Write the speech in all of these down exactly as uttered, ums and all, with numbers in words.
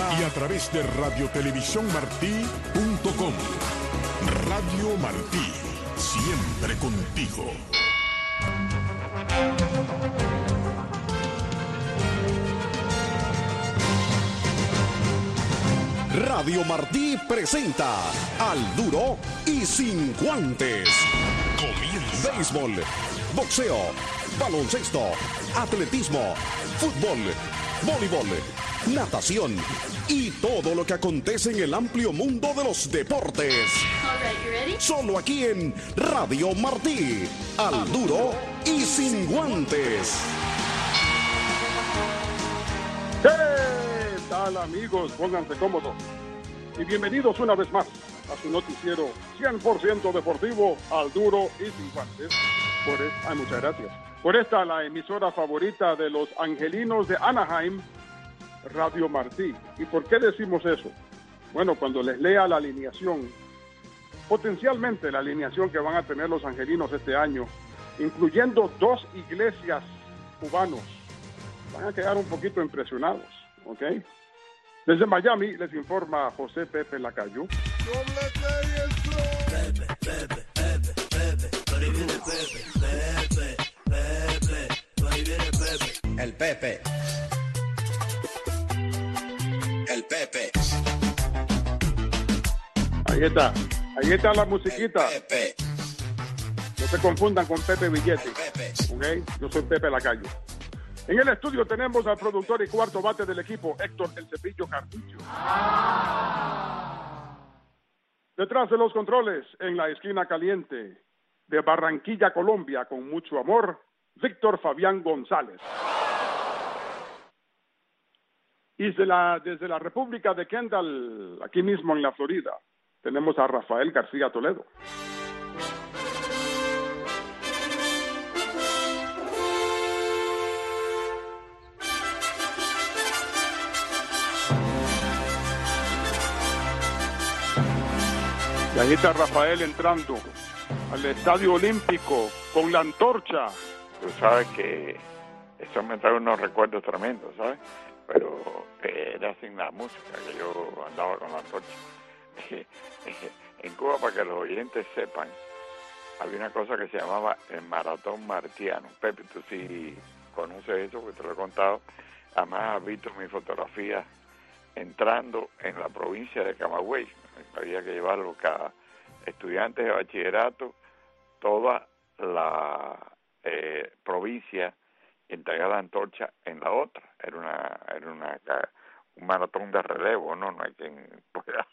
y a través de radio televisión martí punto com. Radio Martí, siempre contigo. Radio Martí presenta Al Duro y Sin Guantes. Comienza. Béisbol, boxeo, baloncesto, atletismo, fútbol, voleibol, natación y todo lo que acontece en el amplio mundo de los deportes. All right, you ready? Solo aquí en Radio Martí. Al Duro y Sin Guantes. ¿Qué tal, amigos? Pónganse cómodos y bienvenidos una vez más a su noticiero cien por ciento deportivo, Al Duro y Sin Guantes. Por esta, ay, muchas gracias. Por esta, la emisora favorita de los angelinos de Anaheim, Radio Martí. ¿Y por qué decimos eso? Bueno, cuando les lea la alineación, potencialmente la alineación que van a tener los angelinos este año, incluyendo dos iglesias cubanos, van a quedar un poquito impresionados, ¿ok? Desde Miami les informa José Pepe Lacayo. Pepe, Pepe, Pepe, Pepe, por ahí viene Pepe, Pepe, Pepe, por ahí viene Pepe. El Pepe. El Pepe. Ahí está, ahí está la musiquita. El Pepe. No se confundan con Pepe Billete, El Pepe. ¿ok? Yo soy Pepe Lacayo. En el estudio tenemos al productor y cuarto bate del equipo, Héctor El Cepillo Cartucho. Detrás de los controles, en la esquina caliente de Barranquilla, Colombia, con mucho amor, Víctor Fabián González. Y desde la, desde la República de Kendall, aquí mismo en la Florida, tenemos a Rafael García Toledo. Y ahí está Rafael entrando al Estadio Olímpico con la antorcha. Tú sabes que eso me trae unos recuerdos tremendos, ¿sabes? Pero eh, era sin la música, que yo andaba con la antorcha. En Cuba, para que los oyentes sepan, había una cosa que se llamaba el Maratón Martiano. Pepe, tú sí conoces eso, porque te lo he contado. Además, has visto mis fotografías entrando en la provincia de Camagüey. Había que llevarlo cada estudiantes de bachillerato, toda la eh, provincia, y entregar la antorcha en la otra. Era una, era una un maratón de relevo, ¿no? No hay quien pueda,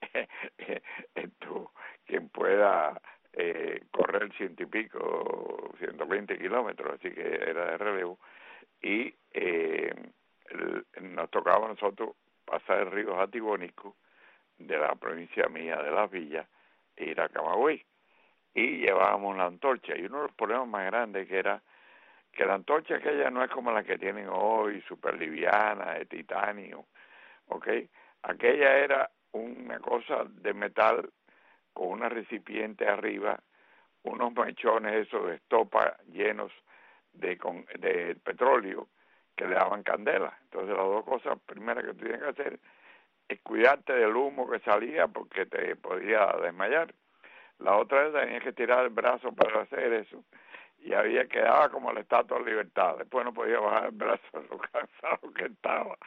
esto, quien pueda eh, correr ciento y pico, ciento veinte kilómetros, así que era de relevo. Y eh, el, nos tocaba a nosotros pasar el río Jatibónico de la provincia mía de Las Villas e ir a Camagüey, y llevábamos la antorcha. Y uno de los problemas más grandes que era que la antorcha aquella no es como la que tienen hoy, super liviana, de titanio, ¿ok? Aquella era una cosa de metal con una recipiente arriba, unos mechones esos de estopa llenos de, con, de petróleo que le daban candela. Entonces las dos cosas primeras que tú tienes que hacer es cuidarte del humo que salía porque te podía desmayar. La otra es tenías que tirar el brazo para hacer eso, y había quedaba como la Estatua de Libertad. Después no podía bajar el brazo de lo cansado que estaba.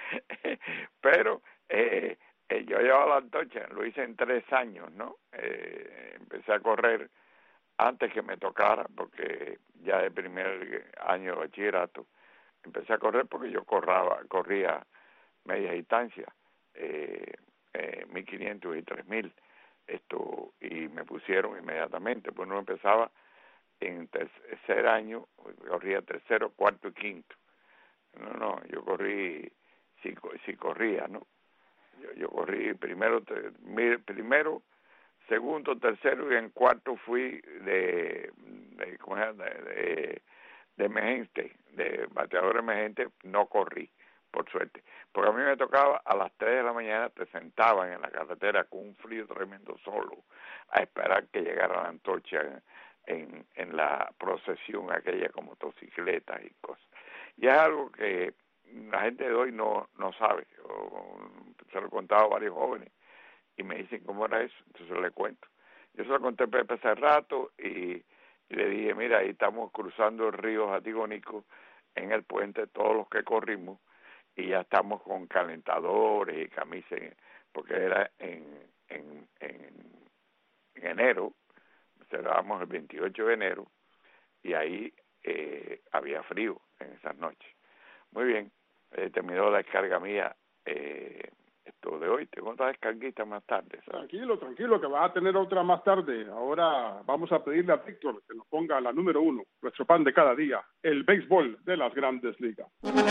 Pero eh, eh, yo llevaba la antorcha, lo hice en tres años, ¿no? Eh, empecé a correr antes que me tocara, porque ya de primer año de bachillerato empecé a correr porque yo corraba, corría media distancia. Eh, eh, mil quinientos y tres mil, esto, y me pusieron inmediatamente, pues no empezaba en tercer año, corría tercero, cuarto y quinto. No, no, yo corrí, si, si corría, ¿no? Yo, yo corrí primero, te, primero, segundo, tercero, y en cuarto fui de, de, ¿cómo se llama? de, de, de emergente, de bateador emergente, no corrí, por suerte. Porque a mí me tocaba a las tres de la mañana, te sentaban en la carretera con un frío tremendo solo, a esperar que llegara la antorcha en, en la procesión aquella con motocicletas y cosas. Y es algo que la gente de hoy no, no sabe. O, se lo he contado a varios jóvenes y me dicen cómo era eso, entonces le cuento. Yo se lo conté a Pepe hace rato y, y le dije, mira, ahí estamos cruzando el río Jatigónico en el puente, todos los que corrimos, y ya estamos con calentadores y camisas, porque era en, en, en, en enero, cerrábamos el veintiocho de enero, y ahí eh, había frío en esas noches. Muy bien, eh, terminó la descarga mía eh, esto de hoy. Tengo otra descarguita más tarde, ¿sabes? Tranquilo, tranquilo, que vas a tener otra más tarde. Ahora vamos a pedirle a Víctor que nos ponga la número uno, nuestro pan de cada día, el béisbol de las Grandes Ligas.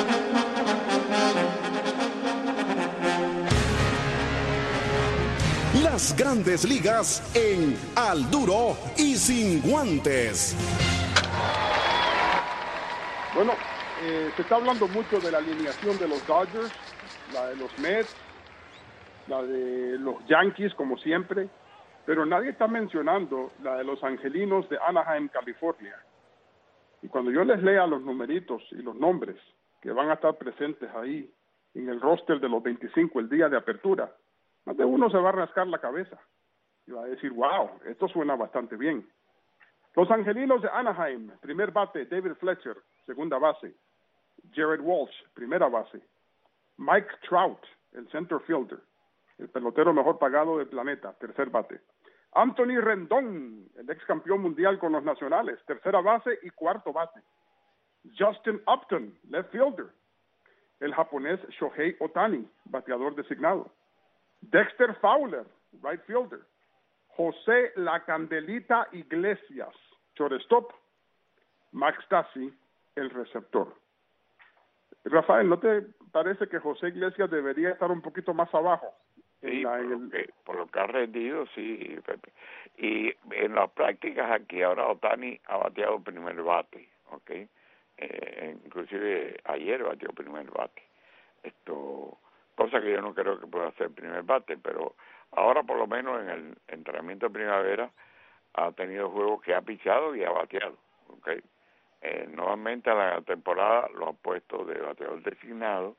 Las Grandes Ligas en Al Duro y Sin Guantes. Bueno, eh, se está hablando mucho de la alineación de los Dodgers, la de los Mets, la de los Yankees, como siempre, pero nadie está mencionando la de los Angelinos de Anaheim, California. Y cuando yo les lea los numeritos y los nombres que van a estar presentes ahí en el roster de los veinticinco el día de apertura, más de uno se va a rascar la cabeza y va a decir, wow, esto suena bastante bien. Los Angelinos de Anaheim, primer bate, David Fletcher, segunda base. Jared Walsh, primera base. Mike Trout, el center fielder, el pelotero mejor pagado del planeta, tercer bate. Anthony Rendón, el ex campeón mundial con los Nacionales, tercera base y cuarto bate. Justin Upton, left fielder. El japonés Shohei Ohtani, bateador designado. Dexter Fowler, right fielder. José La Candelita Iglesias, shortstop. Max Stassi, el receptor. Rafael, ¿no te parece que José Iglesias debería estar un poquito más abajo? Sí, la, por, lo el... que, por lo que ha rendido, sí, Pepe. Y en las prácticas aquí, ahora Ohtani ha bateado primer bate, ¿ok? Eh, inclusive ayer batió primer bate. Esto, cosa que yo no creo que pueda hacer primer bate, pero ahora por lo menos en el entrenamiento de primavera ha tenido juegos que ha pichado y ha bateado, ¿ok? Eh, nuevamente a la temporada lo han puesto de bateador designado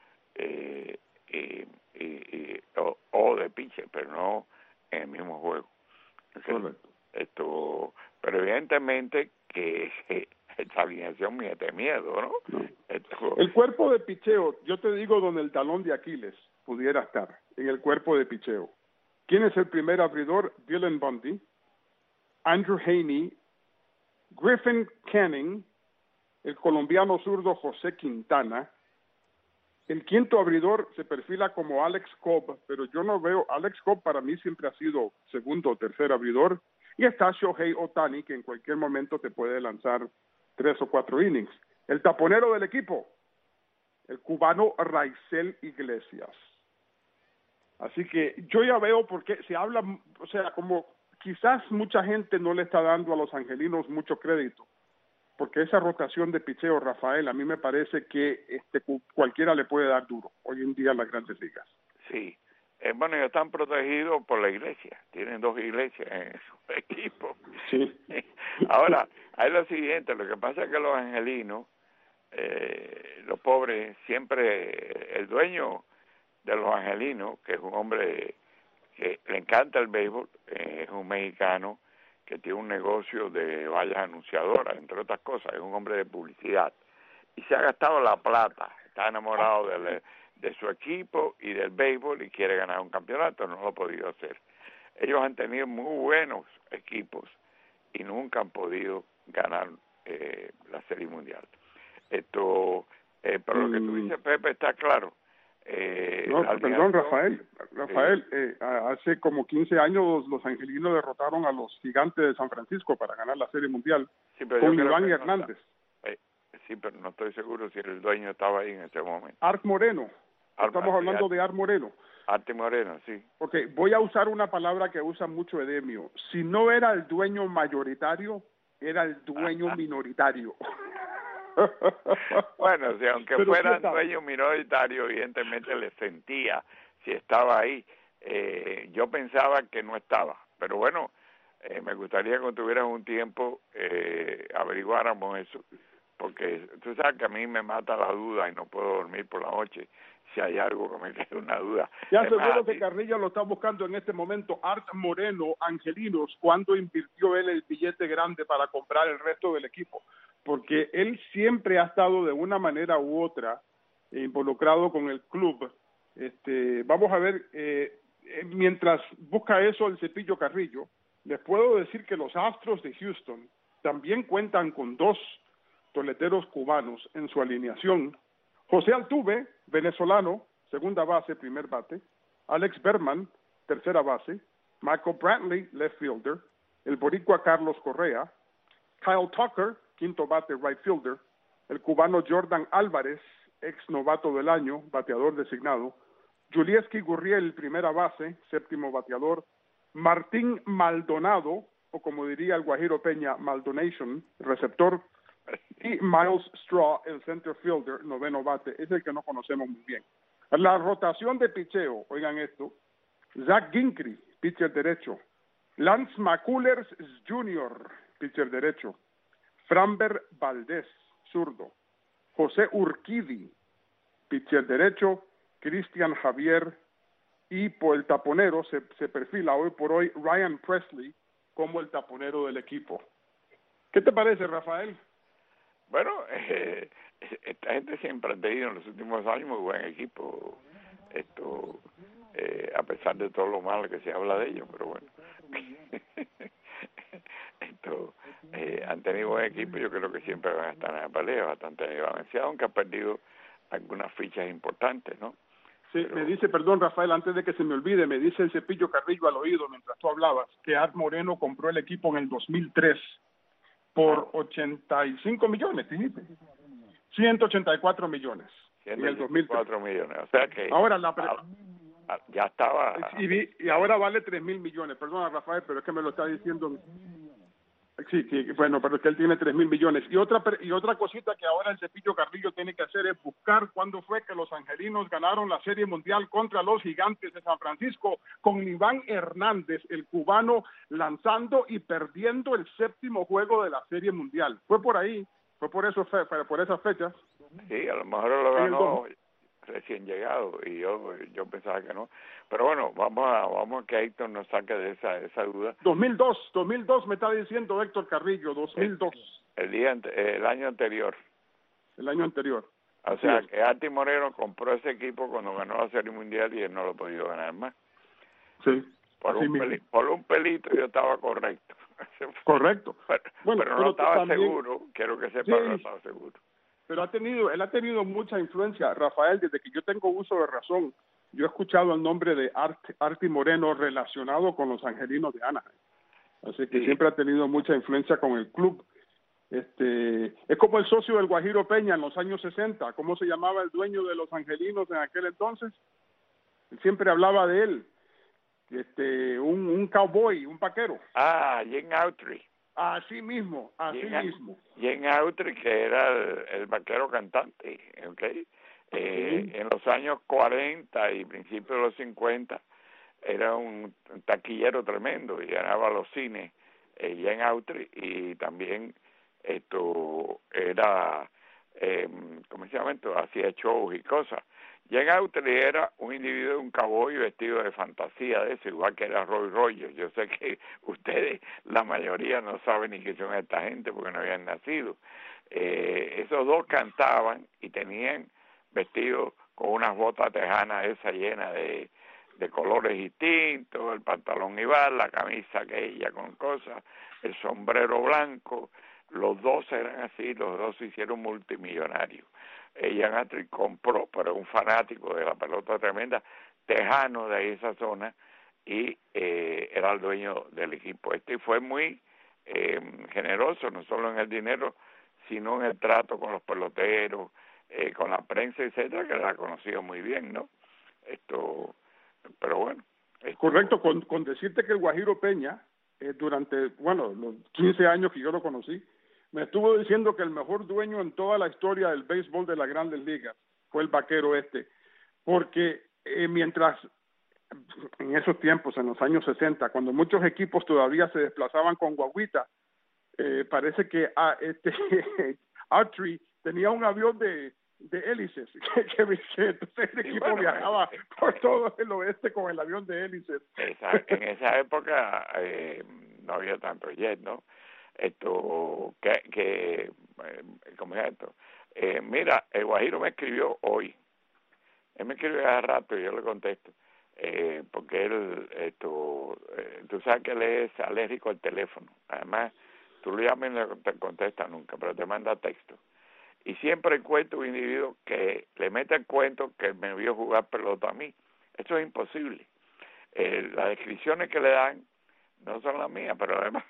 eh, y, y, y o, o de pitcher, pero no en el mismo juego. ¿Okay? Esto, pero evidentemente que esta alineación me mete miedo, ¿no? no. Esto, el cuerpo de picheo, yo te digo donde el talón de Aquiles pudiera estar, en el cuerpo de picheo. ¿Quién es el primer abridor? Dylan Bundy, Andrew Heaney, Griffin Canning, el colombiano zurdo José Quintana. El quinto abridor se perfila como Alex Cobb, pero yo no veo, Alex Cobb para mí siempre ha sido segundo o tercer abridor, y está Shohei Ohtani, que en cualquier momento te puede lanzar tres o cuatro innings. El taponero del equipo, el cubano Raisel Iglesias. Así que yo ya veo porque se habla, o sea, como quizás mucha gente no le está dando a los angelinos mucho crédito, porque esa rotación de picheo, Rafael, a mí me parece que este cualquiera le puede dar duro hoy en día en las Grandes Ligas. Sí, eh, bueno, ellos están protegidos por la iglesia, tienen dos iglesias en su equipo. Sí. Ahora, hay lo siguiente, lo que pasa es que los angelinos, eh, los pobres, siempre, el dueño de los angelinos, que es un hombre que le encanta el béisbol, eh, es un mexicano que tiene un negocio de vallas anunciadoras, entre otras cosas, es un hombre de publicidad, y se ha gastado la plata, está enamorado de, de su equipo y del béisbol y quiere ganar un campeonato, no lo ha podido hacer. Ellos han tenido muy buenos equipos y nunca han podido ganar eh, la Serie Mundial. Esto, eh, pero lo que tú dices, Pepe, está claro. Eh, no, perdón, Rafael, Rafael, eh, eh, hace como quince años los angelinos derrotaron a los Gigantes de San Francisco para ganar la Serie Mundial sí, pero con Iván Hernández. No eh, sí, pero no estoy seguro si el dueño estaba ahí en ese momento. Art Moreno, Ar estamos hablando Art de Art Moreno. Arte Moreno, sí. Ok, voy a usar una palabra que usa mucho Edemio. Si no era el dueño mayoritario, era el dueño minoritario. Bueno, si aunque Pero fuera sí dueño minoritario, evidentemente le sentía si estaba ahí. Eh, yo pensaba que no estaba, pero bueno, eh, me gustaría que cuando tuvieras un tiempo eh, averiguáramos eso, porque tú sabes que a mí me mata la duda y no puedo dormir por la noche si hay algo que me quede una duda. Ya Es seguro más, que Carrillo lo está buscando en este momento. Art Moreno, Angelinos, ¿cuándo invirtió él el billete grande para comprar el resto del equipo? Porque él siempre ha estado de una manera u otra involucrado con el club. Este, vamos a ver, eh, mientras busca eso el Cepillo Carrillo, les puedo decir que los Astros de Houston también cuentan con dos toleteros cubanos en su alineación. José Altuve, venezolano, segunda base, primer bate. Alex Berman, tercera base. Michael Brantley, left fielder. El boricua Carlos Correa. Kyle Tucker, quinto bate, right fielder. El cubano Jordan Álvarez, ex novato del año, bateador designado. Julieski Gurriel, primera base, séptimo bateador. Martín Maldonado, o como diría el Guajiro Peña, Maldonation, receptor. Y Miles Straw, el center fielder, noveno bate, es el que no conocemos muy bien. La rotación de picheo, oigan esto, Zach Ginkrey, pitcher derecho. Lance McCullers junior, pitcher derecho. Framber Valdez, zurdo. José Urquidi, pitcher derecho. Cristian Javier, y por el taponero se, se perfila hoy por hoy Ryan Presley como el taponero del equipo. ¿Qué te parece, Rafael? Bueno, eh, esta gente siempre ha tenido en los últimos años muy buen equipo, esto eh, a pesar de todo lo malo que se habla de ellos, pero bueno, esto eh, han tenido buen equipo. Yo creo que siempre van a estar en la pelea, bastante balanceado, aunque ha perdido algunas fichas importantes, ¿no? Sí, pero... me dice, perdón, Rafael, antes de que se me olvide, me dice el Cepillo Carrillo al oído mientras tú hablabas que Art Moreno compró el equipo en el dos mil tres por ochenta y cinco millones, dijiste. ciento ochenta y cuatro millones en el dos mil tres. cuatro millones, o sea que ahora la pre... ah, ya estaba y, vi, y ahora vale tres mil millones. Perdona, Rafael, pero es que me lo está diciendo. Sí, que, bueno, pero es que él tiene tres mil millones. Y otra y otra cosita que ahora el Cepillo Carrillo tiene que hacer es buscar cuándo fue que los angelinos ganaron la Serie Mundial contra los Gigantes de San Francisco con Iván Hernández, el cubano, lanzando y perdiendo el séptimo juego de la Serie Mundial. Fue por ahí, fue por eso, por esas fechas. Sí, a lo mejor lo ganó recién llegado y yo yo pensaba que no, pero bueno, vamos a vamos a que Héctor nos saque de esa esa duda. dos mil dos me está diciendo Héctor Carrillo, dos mil dos. El, el día el año anterior. El año anterior. O Así sea, es. que Artie Moreno compró ese equipo cuando ganó la Serie Mundial y él no lo ha podido ganar más. Sí. Por un peli, por un pelito yo estaba correcto. Correcto. Pero, bueno, pero no pero estaba también, seguro, quiero que sepa sí, que no estaba seguro. Pero ha tenido, él ha tenido mucha influencia, Rafael, desde que yo tengo uso de razón. Yo he escuchado el nombre de Art, Artie Moreno relacionado con los angelinos de Anaheim. Así que sí, siempre ha tenido mucha influencia con el club. Este, es como el socio del Guajiro Peña en los años sesenta. ¿Cómo se llamaba el dueño de los angelinos en aquel entonces? Siempre hablaba de él. Este, un, un cowboy, un vaquero. Ah, Jim Autry. Así mismo, así Jim, mismo. Jim Autry, que era el, el vaquero cantante, ¿okay? Eh, sí. En los años cuarenta y principios de los cincuenta era un, un taquillero tremendo y ganaba los cines, eh, Jim Autry, y también esto era, eh, ¿cómo se llama esto? Hacía shows y cosas. Jim Autry era un individuo, un cowboy vestido de fantasía de eso, igual que era Roy Rogers. Yo sé que ustedes, la mayoría, no saben ni qué son esta gente porque no habían nacido. Eh, esos dos cantaban y tenían vestidos con unas botas tejanas esas llenas de, de colores distintos, el pantalón igual, la camisa aquella con cosas, el sombrero blanco. Los dos eran así, los dos se hicieron multimillonarios. Jim Autry compró, pero un fanático de la pelota tremenda, tejano de esa zona, y eh, era el dueño del equipo este, y fue muy eh, generoso, no solo en el dinero, sino en el trato con los peloteros, eh, con la prensa, etcétera, que la ha conocido muy bien, ¿no? Esto, pero bueno. Esto... Correcto, con, con decirte que el Guajiro Peña, eh, durante, bueno, los quince años que yo lo conocí, me estuvo diciendo que el mejor dueño en toda la historia del béisbol de las Grandes Ligas fue el vaquero este, porque eh, mientras en esos tiempos, en los años sesenta, cuando muchos equipos todavía se desplazaban con guaguita, eh, parece que ah, este Autry tenía un avión de, de hélices, que, que, que entonces el Sí, equipo bueno, viajaba eh, por todo el oeste con el avión de hélices. esa, en esa época eh, no había tanto jet, ¿no? Esto, que, que eh, ¿cómo es esto? Eh, mira, el Guajiro me escribió hoy. Él me escribió hace rato y yo le contesto. Eh, porque él, esto, eh, tú sabes que él es alérgico al teléfono. Además, tú le llamas y no te contesta nunca, pero te manda texto. Y siempre encuentro un individuo que le mete el cuento que me vio jugar pelota a mí. Eso es imposible. Eh, las descripciones que le dan no son las mías, pero además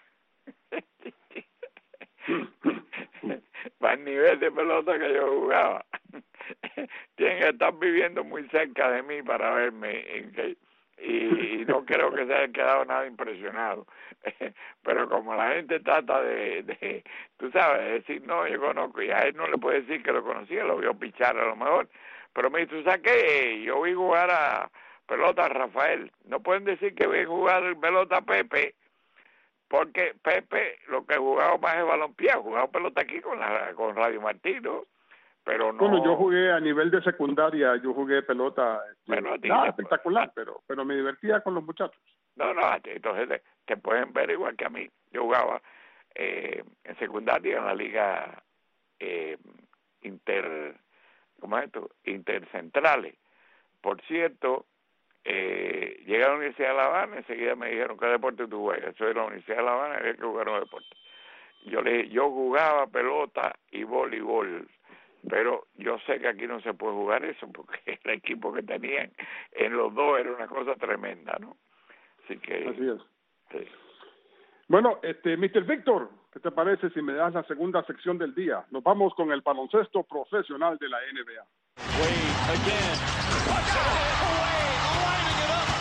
va al nivel de pelota que yo jugaba. Tienen que estar viviendo muy cerca de mí para verme y, y no creo que se haya quedado nada impresionado. Pero como la gente trata de, de tú sabes, decir, no, yo conozco, y a él no le puede decir que lo conocía, lo vio pichar a lo mejor, pero me dice, ¿tú sabes qué? Yo vi jugar a pelota a Rafael. No pueden decir que vi jugar pelota a Pepe, porque Pepe lo que jugaba más es balompié, jugaba pelota aquí con la con Radio Martí, ¿no? Pero no. Bueno, yo jugué a nivel de secundaria, yo jugué pelota, este, Bueno, a ti nada te- espectacular, pero pero me divertía con los muchachos. No, no, a ti, entonces te, te pueden ver igual que a mí. Yo jugaba eh, en secundaria en la liga eh, inter, ¿cómo es esto? Intercentrales. Por cierto, eh, llegué a la Universidad de La Habana, enseguida me dijeron, ¿qué deporte tú juegas? Soy de la Universidad de La Habana, había que jugar un deporte. Yo le dije, yo jugaba pelota y voleibol, pero yo sé que aquí no se puede jugar eso, porque el equipo que tenían en los dos era una cosa tremenda, ¿no? Así que... Así es. Sí. Bueno, este, mister Víctor, ¿qué te parece si me das la segunda sección del día? Nos vamos con el baloncesto profesional de la N B A. Wade again. Watch out! Wade lining it up.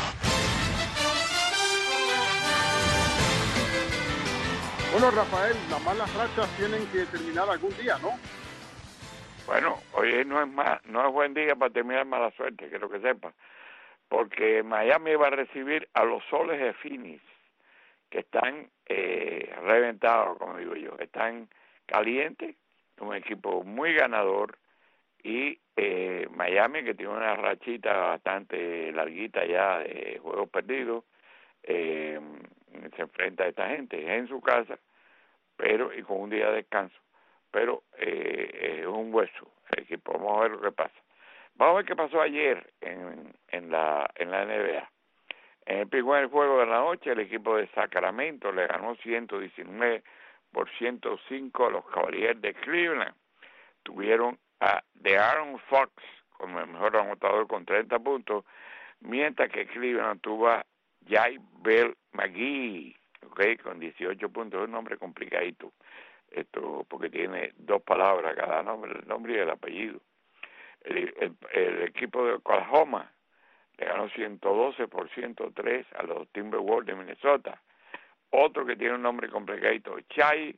Bueno, Rafael, las malas rachas tienen que terminar algún día, ¿no? Bueno, hoy no es más, no es buen día para terminar mala suerte, quiero que sepa, porque Miami va a recibir a los Soles de Phoenix, que están eh, reventados, como digo yo, están calientes, un equipo muy ganador, y eh, Miami, que tiene una rachita bastante larguita ya de juegos perdidos, eh, se enfrenta a esta gente en su casa, pero y con un día de descanso, pero eh, es un hueso el equipo. Vamos a ver lo que pasa. Vamos a ver qué pasó ayer en, en la en la N B A. En el primer juego de la noche, el equipo de Sacramento le ganó ciento diecinueve por ciento cinco a los Cavaliers de Cleveland. Tuvieron a De'Aaron Fox como el mejor anotador con treinta puntos, mientras que Cleveland tuvo a Jay Bell McGee, okay, con dieciocho puntos. Es un nombre complicadito, esto porque tiene dos palabras cada nombre, el nombre y el apellido. El, el, el equipo de Oklahoma le ganó ciento doce por ciento tres a los Timberwolves de Minnesota. Otro que tiene un nombre complicadito, Shai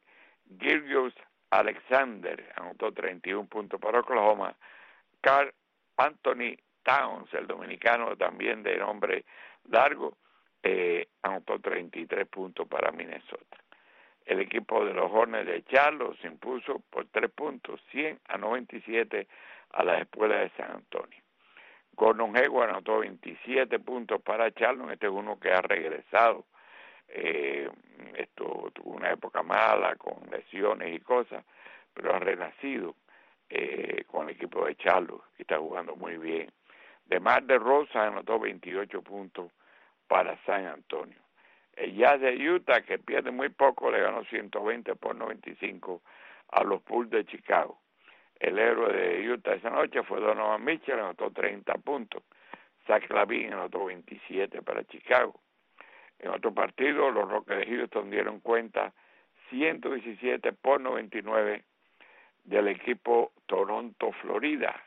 Gilgeous-Alexander, anotó treinta y uno puntos para Oklahoma. Karl Anthony Towns, el dominicano también de nombre largo, eh, anotó treinta y tres puntos para Minnesota. El equipo de los Hornets de Charlotte se impuso por tres puntos, cien a noventa y siete a las espuelas de San Antonio. Gordon Hayward anotó veintisiete puntos para Charlotte. Este es uno que ha regresado. Eh, esto tuvo una época mala con lesiones y cosas, pero ha renacido eh, con el equipo de Charlotte y está jugando muy bien. DeMar DeRozan anotó veintiocho puntos para San Antonio. El Jazz de Utah, que pierde muy poco, le ganó ciento veinte por noventa y cinco a los Bulls de Chicago. El héroe de Utah esa noche fue Donovan Mitchell, anotó treinta puntos. Zach LaVine anotó veintisiete para Chicago. En otro partido, los Rockets de Houston dieron cuenta ciento diecisiete por noventa y nueve del equipo Toronto, Florida.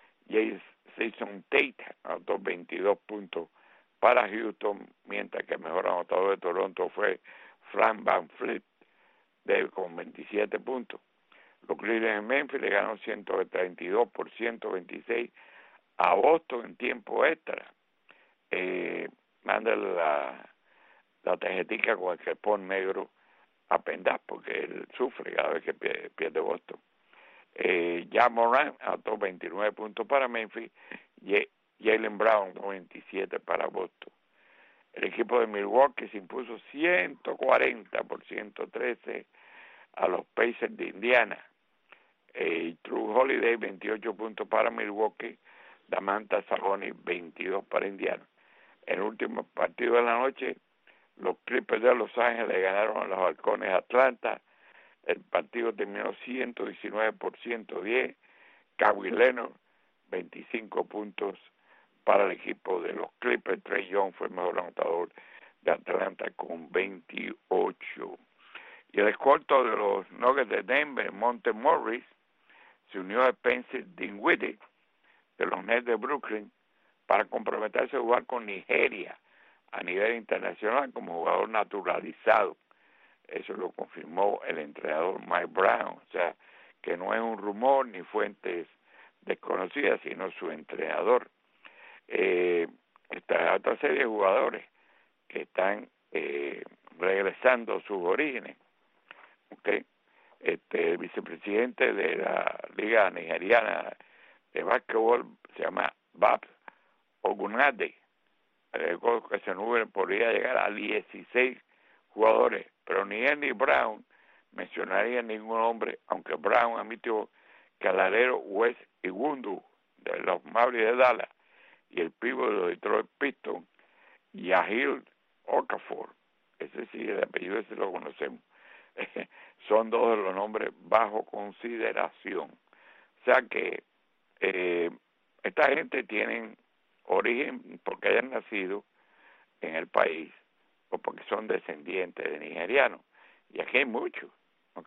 Jason Tate anotó veintidós puntos para Houston, mientras que el mejor anotador de Toronto fue Frank VanVleet de, con veintisiete puntos. Los Clippers en Memphis le ganó ciento treinta y dos por ciento veintiséis a Boston en tiempo extra. Eh, manda la, la tarjetica con el crepón negro a Pendas porque él sufre cada vez que pierde, pierde Boston. Eh, Ja Morant anotó veintinueve puntos para Memphis, y Jaylen Brown veintisiete para Boston. El equipo de Milwaukee se impuso ciento cuarenta por ciento trece a los Pacers de Indiana. Eh, Drew Holiday veintiocho puntos para Milwaukee, Domantas Sabonis veintidós para Indiana. En el último partido de la noche, los Clippers de Los Ángeles ganaron a los Halcones de Atlanta. El partido terminó ciento diecinueve por ciento diez. Kawhi Leonard, veinticinco puntos para el equipo de los Clippers. Trae Young fue el mejor anotador de Atlanta con veintiocho. Y el escolta de los Nuggets de Denver, Monte Morris, se unió a Spencer Dinwiddie de los Nets de Brooklyn para comprometerse a jugar con Nigeria a nivel internacional como jugador naturalizado. Eso lo confirmó el entrenador Mike Brown, o sea, que no es un rumor ni fuentes desconocidas, sino su entrenador. Eh, esta otra serie de jugadores que están eh, regresando a sus orígenes. Okay. Este, el vicepresidente de la Liga Nigeriana de Básquetbol se llama Bab Ogunade, que se nube podría llegar a dieciséis jugadores, pero ni él ni Brown mencionaría ningún hombre, aunque Brown admitió que el alero Wes Iwundu de los Mavericks de Dallas y el pívot de los Detroit Pistons, Yahil Okafor, ese sí, el apellido ese lo conocemos, son dos de los nombres bajo consideración. O sea que eh, esta gente tienen origen porque hayan nacido en el país o porque son descendientes de nigerianos. Y aquí hay muchos, ¿ok?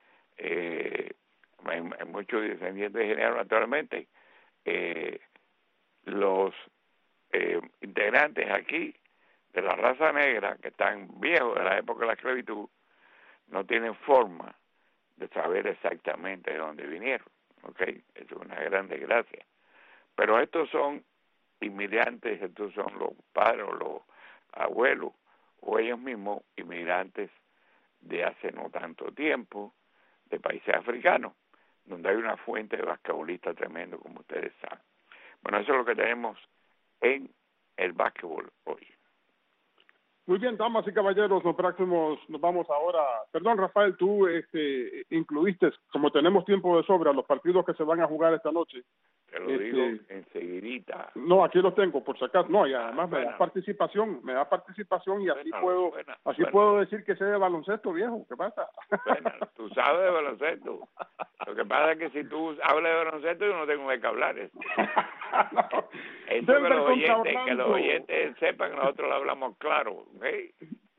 Eh, hay, hay muchos descendientes de nigerianos, naturalmente. Eh, los eh, integrantes aquí de la raza negra, que están viejos de la época de la esclavitud, no tienen forma de saber exactamente de dónde vinieron, ¿ok? Es una gran desgracia. Pero estos son inmigrantes, estos son los padres o los abuelos, o ellos mismos inmigrantes de hace no tanto tiempo, de países africanos, donde hay una fuente de basquetbolistas tremendo, como ustedes saben. Bueno, eso es lo que tenemos en el básquetbol hoy. Muy bien, damas y caballeros, los próximos nos vamos ahora. Perdón, Rafael, tú este, incluiste, como tenemos tiempo de sobra, los partidos que se van a jugar esta noche. Te lo este, digo enseguidita. No, aquí los tengo, por si acaso. No, y además ah, me bueno. da participación, me da participación y así bueno, puedo bueno, así bueno. puedo decir que sé de baloncesto, viejo. ¿Qué pasa? Bueno, tú sabes de baloncesto. Lo que pasa es que si tú hablas de baloncesto, yo no tengo de qué hablar. Eso, no. eso que, Denver los contra oyentes, que los Orlando. oyentes sepan que nosotros lo hablamos claro. ¿Okay?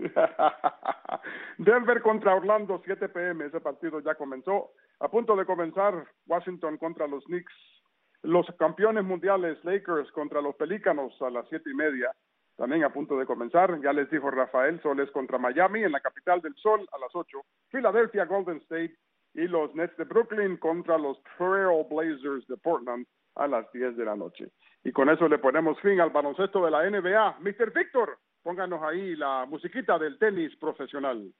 Denver contra Orlando, siete p m Ese partido ya comenzó. A punto de comenzar, Washington contra los Knicks. Los campeones mundiales, Lakers contra los Pelícanos a las siete y media. También a punto de comenzar. Ya les dijo Rafael, Soles contra Miami en la capital del sol a las ocho. Philadelphia, Golden State y los Nets de Brooklyn contra los Trail Blazers de Portland a las diez de la noche. Y con eso le ponemos fin al baloncesto de la N B A. mister Víctor, pónganos ahí la musiquita del tenis profesional.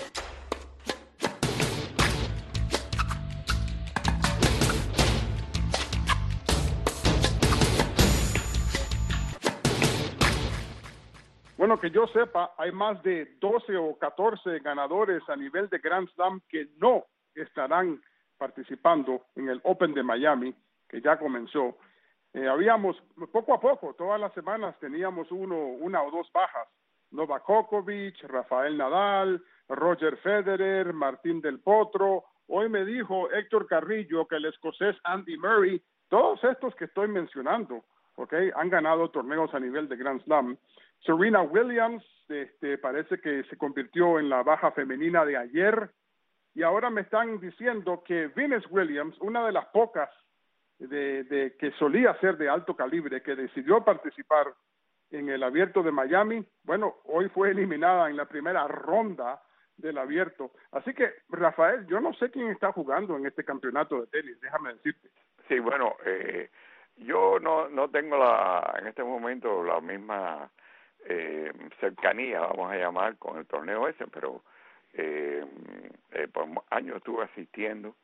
Bueno, que yo sepa, hay más de doce o catorce ganadores a nivel de Grand Slam que no estarán participando en el Open de Miami, que ya comenzó. Eh, habíamos, poco a poco, todas las semanas teníamos uno, una o dos bajas. Novak Djokovic, Rafael Nadal, Roger Federer, Martín del Potro. Hoy me dijo Héctor Carrillo que el escocés Andy Murray, todos estos que estoy mencionando, ¿okay?, han ganado torneos a nivel de Grand Slam. Serena Williams, este, parece que se convirtió en la baja femenina de ayer, y ahora me están diciendo que Venus Williams, una de las pocas de, de que solía ser de alto calibre, que decidió participar en el Abierto de Miami, bueno, hoy fue eliminada en la primera ronda del Abierto. Así que, Rafael, yo no sé quién está jugando en este campeonato de tenis, déjame decirte. Sí, bueno, eh, yo no, no tengo la en este momento la misma eh, cercanía, vamos a llamar, con el torneo ese, pero eh, eh, por años estuve asistiendo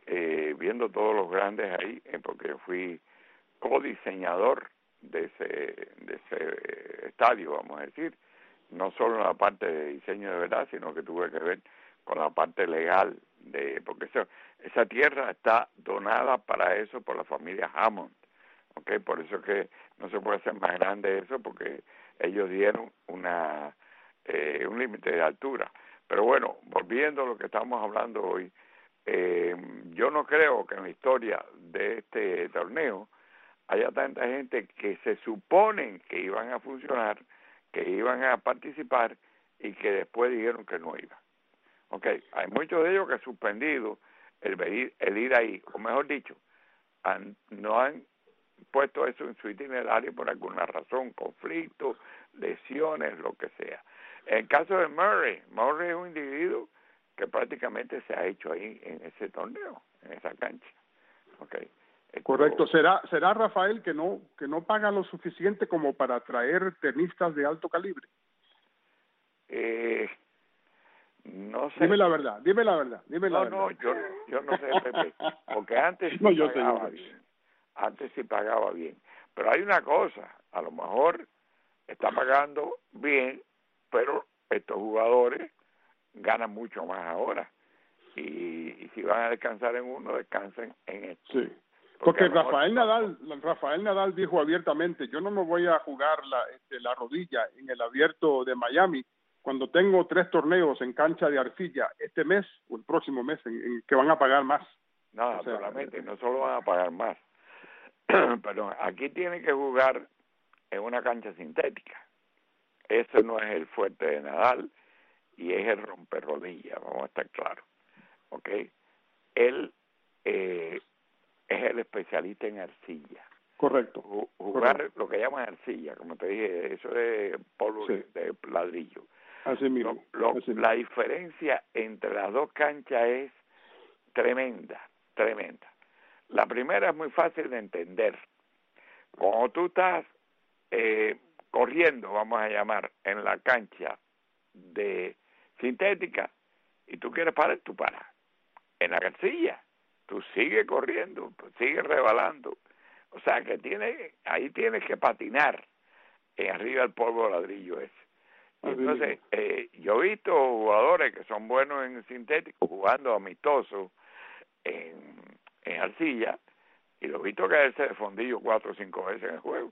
eh, viendo todos los grandes ahí, eh, porque fui codiseñador de ese, de ese estadio, vamos a decir, no solo en la parte de diseño de verdad, sino que tuve que ver con la parte legal, de porque eso, esa tierra está donada para eso por la familia Hammond, okay, por eso que no se puede hacer más grande eso, porque ellos dieron una eh, un límite de altura. Pero bueno, volviendo a lo que estamos hablando hoy, eh, yo no creo que en la historia de este torneo haya tanta gente que se suponen que iban a funcionar, que iban a participar y que después dijeron que no iban. Okay, hay muchos de ellos que han suspendido el, ir, el ir ahí, o mejor dicho, han, no han puesto eso en su itinerario por alguna razón, conflictos, lesiones, lo que sea. En el caso de Murray, Murray es un individuo que prácticamente se ha hecho ahí en ese torneo, en esa cancha. Okay. Esto, Correcto. ¿Será, será Rafael, que no que no paga lo suficiente como para traer tenistas de alto calibre? Eh, no sé. Dime la verdad, dime la verdad, dime la no, verdad. No, yo, yo no sé, Pepe, porque antes sí no, yo pagaba sé, yo bien. Antes sí pagaba bien. Pero hay una cosa, a lo mejor está pagando bien, pero estos jugadores ganan mucho más ahora. Y, y si van a descansar en uno, descansen en esto. Sí. Porque, porque Rafael mejor, Nadal, Rafael Nadal dijo abiertamente, yo no me voy a jugar la, este, la rodilla en el Abierto de Miami cuando tengo tres torneos en cancha de arcilla este mes o el próximo mes en, en que van a pagar más. No, o sea, naturalmente, no solo van a pagar más. Perdón, aquí tienen que jugar en una cancha sintética. Eso no es el fuerte de Nadal y es el romper rodillas, vamos a estar claros. ¿Ok? Él eh, es el especialista en arcilla. Correcto. Jugar correcto. lo que llaman arcilla, como te dije, eso es polvo sí. de ladrillo. Así mismo. Lo, lo, Así mismo. La diferencia entre las dos canchas es tremenda, tremenda. La primera es muy fácil de entender. Cuando tú estás eh, corriendo, vamos a llamar, en la cancha de sintética y tú quieres parar, tú paras. En la arcilla, tú sigues corriendo, sigues rebalando. O sea que tiene, ahí tienes que patinar en arriba del polvo de ladrillo ese. Y entonces, eh, yo he visto jugadores que son buenos en sintético jugando amistosos en, en arcilla y lo he visto caerse de fondillo cuatro o cinco veces en el juego.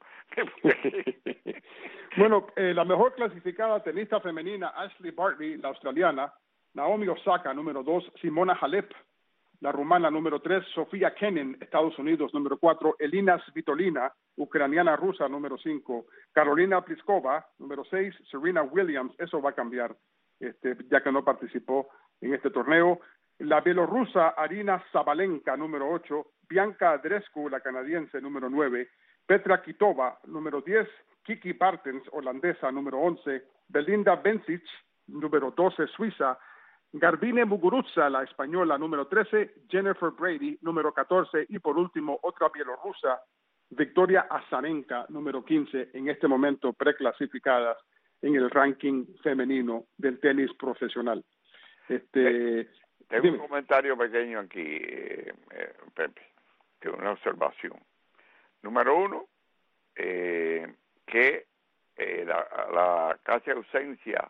Bueno, eh, la mejor clasificada tenista femenina, Ashley Barty, la australiana, Naomi Osaka, número dos, Simona Halep, la rumana, número tres, Sofía Kenin, Estados Unidos, número cuatro, Elina Svitolina, ucraniana rusa, número cinco, Carolina Pliskova, número seis, Serena Williams, eso va a cambiar, este, ya que no participó en este torneo, la bielorrusa Arina Sabalenka, número ocho, Bianca Andreescu, la canadiense, número nueve, Petra Kvitova, número diez, Kiki Bartens, holandesa, número once, Belinda Bencic, número doce, Suiza, Garbine Muguruza, la española, número trece, Jennifer Brady, número catorce, y por último, otra bielorrusa, Victoria Azarenka, número quince, en este momento preclasificadas en el ranking femenino del tenis profesional. Este, Tengo dime. un comentario pequeño aquí, eh, eh, Pepe, que es una observación. Número uno, eh, que eh, la, la casi ausencia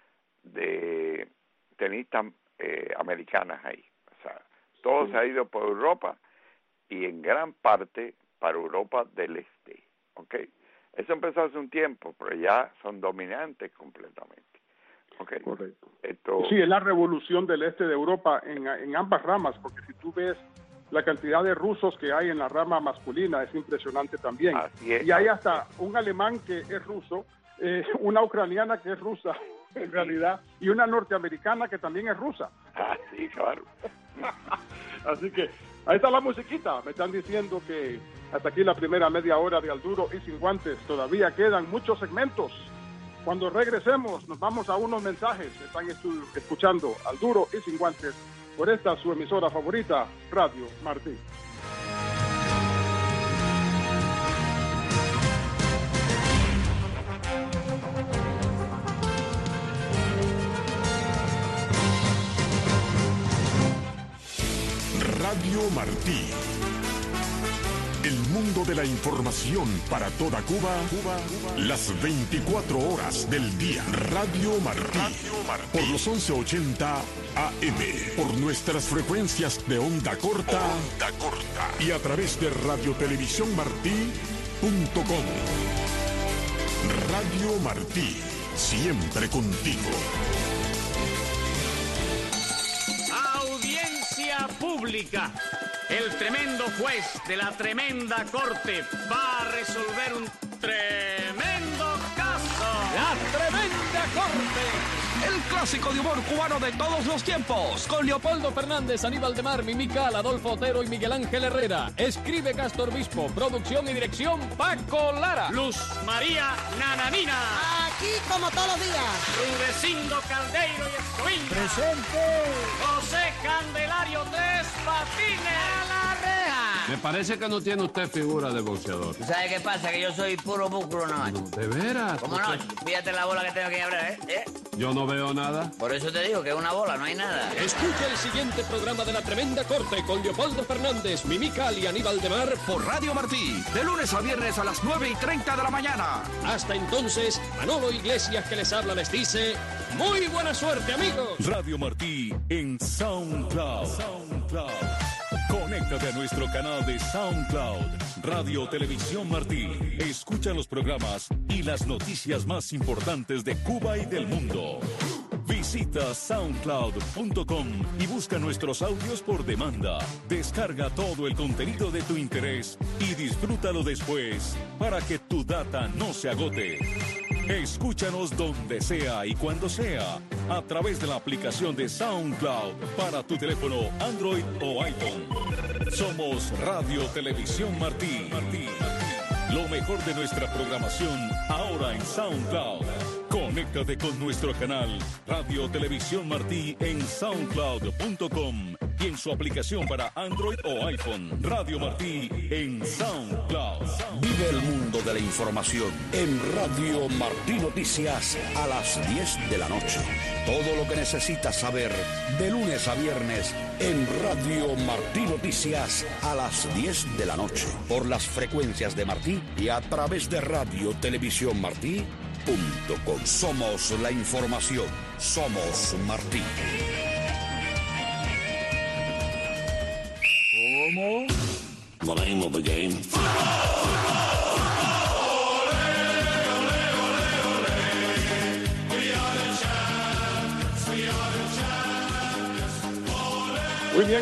de tenistas eh, americanas ahí. O sea, todo sí. se ha ido por Europa y en gran parte para Europa del Este. ¿Ok? Eso empezó hace un tiempo, pero ya son dominantes completamente. ¿Ok? Correcto. Esto... Sí, es la revolución del este de Europa en, en ambas ramas, porque si tú ves la cantidad de rusos que hay en la rama masculina es impresionante también. Así es, y hay hasta un alemán que es ruso, eh, una ucraniana que es rusa, en realidad, y una norteamericana que también es rusa. Ah, sí, claro. Así que ahí está la musiquita. Me están diciendo que hasta aquí la primera media hora de Al Duro y Sin Guantes. Todavía quedan muchos segmentos. Cuando regresemos nos vamos a unos mensajes. Están escuchando Al Duro y Sin Guantes por esta su emisora favorita, Radio Martí. Radio Radio Martí. El mundo de la información para toda Cuba, Cuba, Cuba. Las veinticuatro horas del día. Radio Martí. Radio Martí. Por los once ochenta A M. Por nuestras frecuencias de onda corta. Onda corta. Y a través de radio televisión martí punto com. Radio Martí. Siempre contigo. Audiencia pública. El tremendo juez de la tremenda corte va a resolver un tremendo caso. La tremenda corte. El clásico de humor cubano de todos los tiempos. Con Leopoldo Fernández, Aníbal de Mar, Mimical, Adolfo Otero y Miguel Ángel Herrera. Escribe Castor Bispo. Producción y dirección Paco Lara. Luz María Nananina. Aquí como todos los días. Rudecindo Caldeiro y Escoviña. Presente. José Candelario Tres Patines. A la reja. Me parece que no tiene usted figura de boxeador. ¿Sabes qué pasa? Que yo soy puro músculo nada más. No, ¿de veras? ¿Cómo no? Fíjate la bola que tengo aquí ahora, ¿eh? ¿eh? Yo no veo nada. Por eso te digo que es una bola, no hay nada. Escucha el siguiente programa de La Tremenda Corte con Leopoldo Fernández, Mimical y Aníbal de Mar por Radio Martí, de lunes a viernes a las nueve y treinta de la mañana. Hasta entonces, Manolo Iglesias que les habla les dice, muy buena suerte, amigos. Radio Martí en SoundCloud. SoundCloud. Conéctate a nuestro canal de SoundCloud, Radio Televisión Martí. Escucha los programas y las noticias más importantes de Cuba y del mundo. Visita soundcloud punto com y busca nuestros audios por demanda. Descarga todo el contenido de tu interés y disfrútalo después para que tu data no se agote. Escúchanos donde sea y cuando sea a través de la aplicación de SoundCloud para tu teléfono Android o iPhone. Somos Radio Televisión Martí. Martí. Lo mejor de nuestra programación ahora en SoundCloud. Conéctate con nuestro canal Radio Televisión Martí en soundcloud punto com y en su aplicación para Android o iPhone. Radio Martí en SoundCloud. Vive el mundo de la información en Radio Martí Noticias a las diez de la noche. Todo lo que necesitas saber de lunes a viernes en Radio Martí Noticias a las diez de la noche. Por las frecuencias de Martí y a través de Radio Televisión Martí punto com. Somos la información. Somos Martí. ¿Cómo? The name of the game. Muy bien.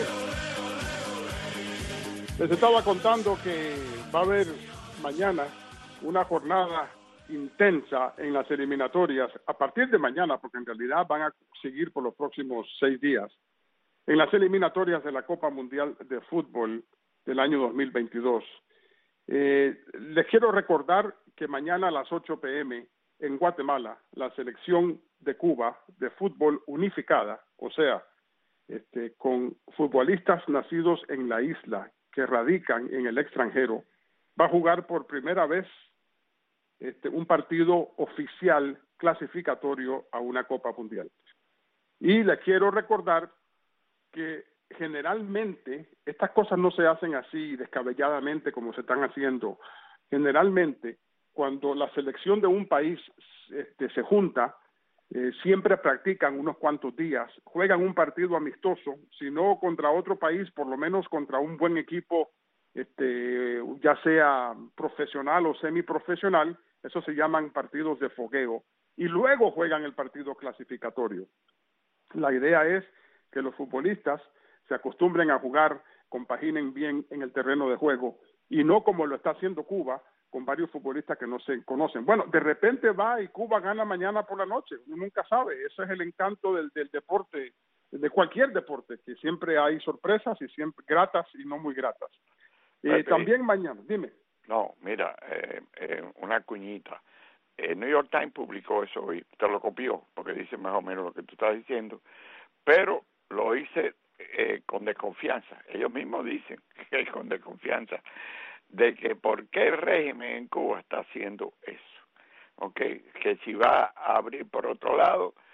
Les estaba contando que va a haber mañana una jornada intensa en las eliminatorias, a partir de mañana, porque en realidad van a seguir por los próximos seis días, en las eliminatorias de la Copa Mundial de Fútbol del año dos mil veintidós. Eh, les quiero recordar que mañana a las ocho p m en Guatemala, la selección de Cuba de fútbol unificada, o sea, este, con futbolistas nacidos en la isla que radican en el extranjero, va a jugar por primera vez Este, un partido oficial clasificatorio a una Copa Mundial. Y les quiero recordar que generalmente estas cosas no se hacen así descabelladamente como se están haciendo. Generalmente, cuando la selección de un país este, se junta, eh, siempre practican unos cuantos días, juegan un partido amistoso, si no contra otro país, por lo menos contra un buen equipo, este, ya sea profesional o semiprofesional. Eso se llaman partidos de fogueo, y luego juegan el partido clasificatorio. La idea es que los futbolistas se acostumbren a jugar, compaginen bien en el terreno de juego, y no como lo está haciendo Cuba, con varios futbolistas que no se conocen. Bueno, de repente va y Cuba gana mañana por la noche, uno nunca sabe. Ese es el encanto del, del deporte, de cualquier deporte, que siempre hay sorpresas, y siempre gratas y no muy gratas. Eh, también mañana, dime. No, mira, eh, eh, una cuñita. El New York Times publicó eso hoy, te lo copió, porque dice más o menos lo que tú estás diciendo, pero lo hice eh, con desconfianza. Ellos mismos dicen que es con desconfianza, de que por qué el régimen en Cuba está haciendo eso. Okay, que si va a abrir por otro lado,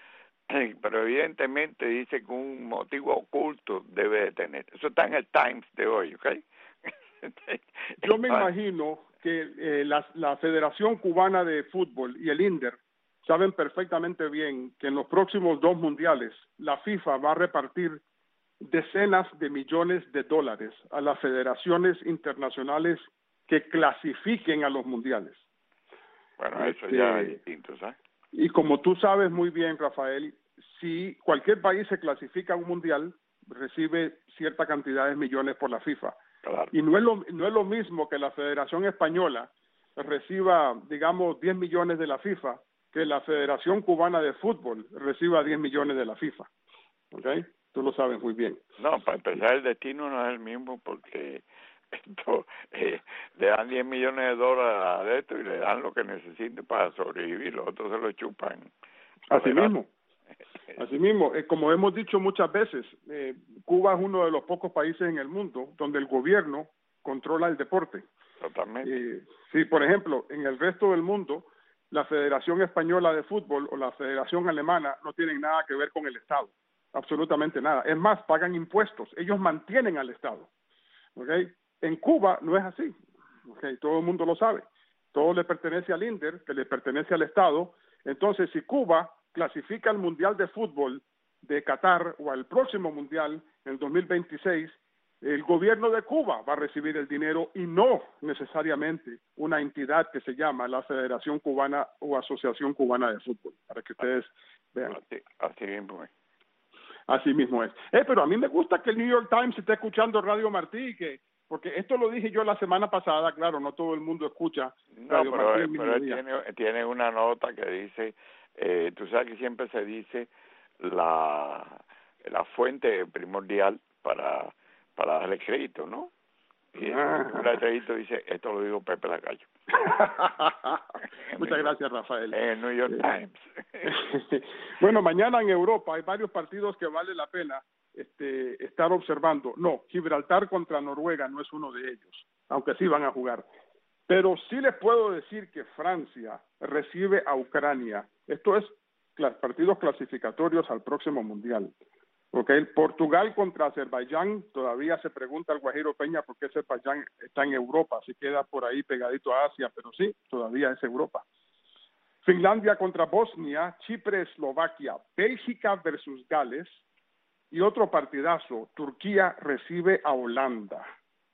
pero evidentemente dice que un motivo oculto debe de tener. Eso está en el Times de hoy, ¿ok? Yo me imagino que eh, la, la Federación Cubana de Fútbol y el INDER saben perfectamente bien que en los próximos dos mundiales la FIFA va a repartir decenas de millones de dólares a las federaciones internacionales que clasifiquen a los mundiales. Bueno, eso Este, ya es distinto, ¿sabes? Y como tú sabes muy bien, Rafael, si cualquier país se clasifica a un mundial, recibe cierta cantidad de millones por la FIFA. Claro. Y no es lo, no es lo mismo que la Federación Española reciba, digamos, diez millones de la FIFA, que la Federación Cubana de Fútbol reciba diez millones de la FIFA. ¿Ok? Tú lo sabes muy bien. No, para empezar, el destino no es el mismo porque esto, eh, le dan diez millones de dólares a esto y le dan lo que necesite para sobrevivir. Los otros se lo chupan. Así mismo. Así mismo, eh, como hemos dicho muchas veces, eh, Cuba es uno de los pocos países en el mundo donde el gobierno controla el deporte. Totalmente. Eh, sí, por ejemplo, en el resto del mundo, la Federación Española de Fútbol o la Federación Alemana no tienen nada que ver con el Estado, absolutamente nada. Es más, pagan impuestos, ellos mantienen al Estado. ¿Okay? En Cuba no es así, ¿okay? Todo el mundo lo sabe. Todo le pertenece al INDER, que le pertenece al Estado. Entonces, si Cuba clasifica al Mundial de Fútbol de Qatar o al próximo Mundial en el dos mil veintiséis, el gobierno de Cuba va a recibir el dinero y no necesariamente una entidad que se llama la Federación Cubana o Asociación Cubana de Fútbol, para que ustedes vean. Así, así mismo es. Así mismo es. Eh, pero a mí me gusta que el New York Times esté escuchando Radio Martí, que porque esto lo dije yo la semana pasada, claro, no todo el mundo escucha Radio No, pero, Martí. pero él tiene, tiene una nota que dice, eh, tú sabes que siempre se dice la, la fuente primordial para, para darle crédito, ¿no? Y Ah. el crédito dice, esto lo dijo Pepe Lacayo. Muchas gracias, Rafael. En el New York Times. Bueno, mañana en Europa hay varios partidos que vale la pena este, estar observando. No, Gibraltar contra Noruega no es uno de ellos, aunque sí van a jugar. Pero sí les puedo decir que Francia recibe a Ucrania. Esto es clas- partidos clasificatorios al próximo Mundial. Okay. Portugal contra Azerbaiyán, todavía se pregunta el Guajiro Peña por qué Azerbaiyán está en Europa, si queda por ahí pegadito a Asia, pero sí, todavía es Europa. Finlandia contra Bosnia, Chipre, Eslovaquia, Bélgica versus Gales y otro partidazo, Turquía recibe a Holanda.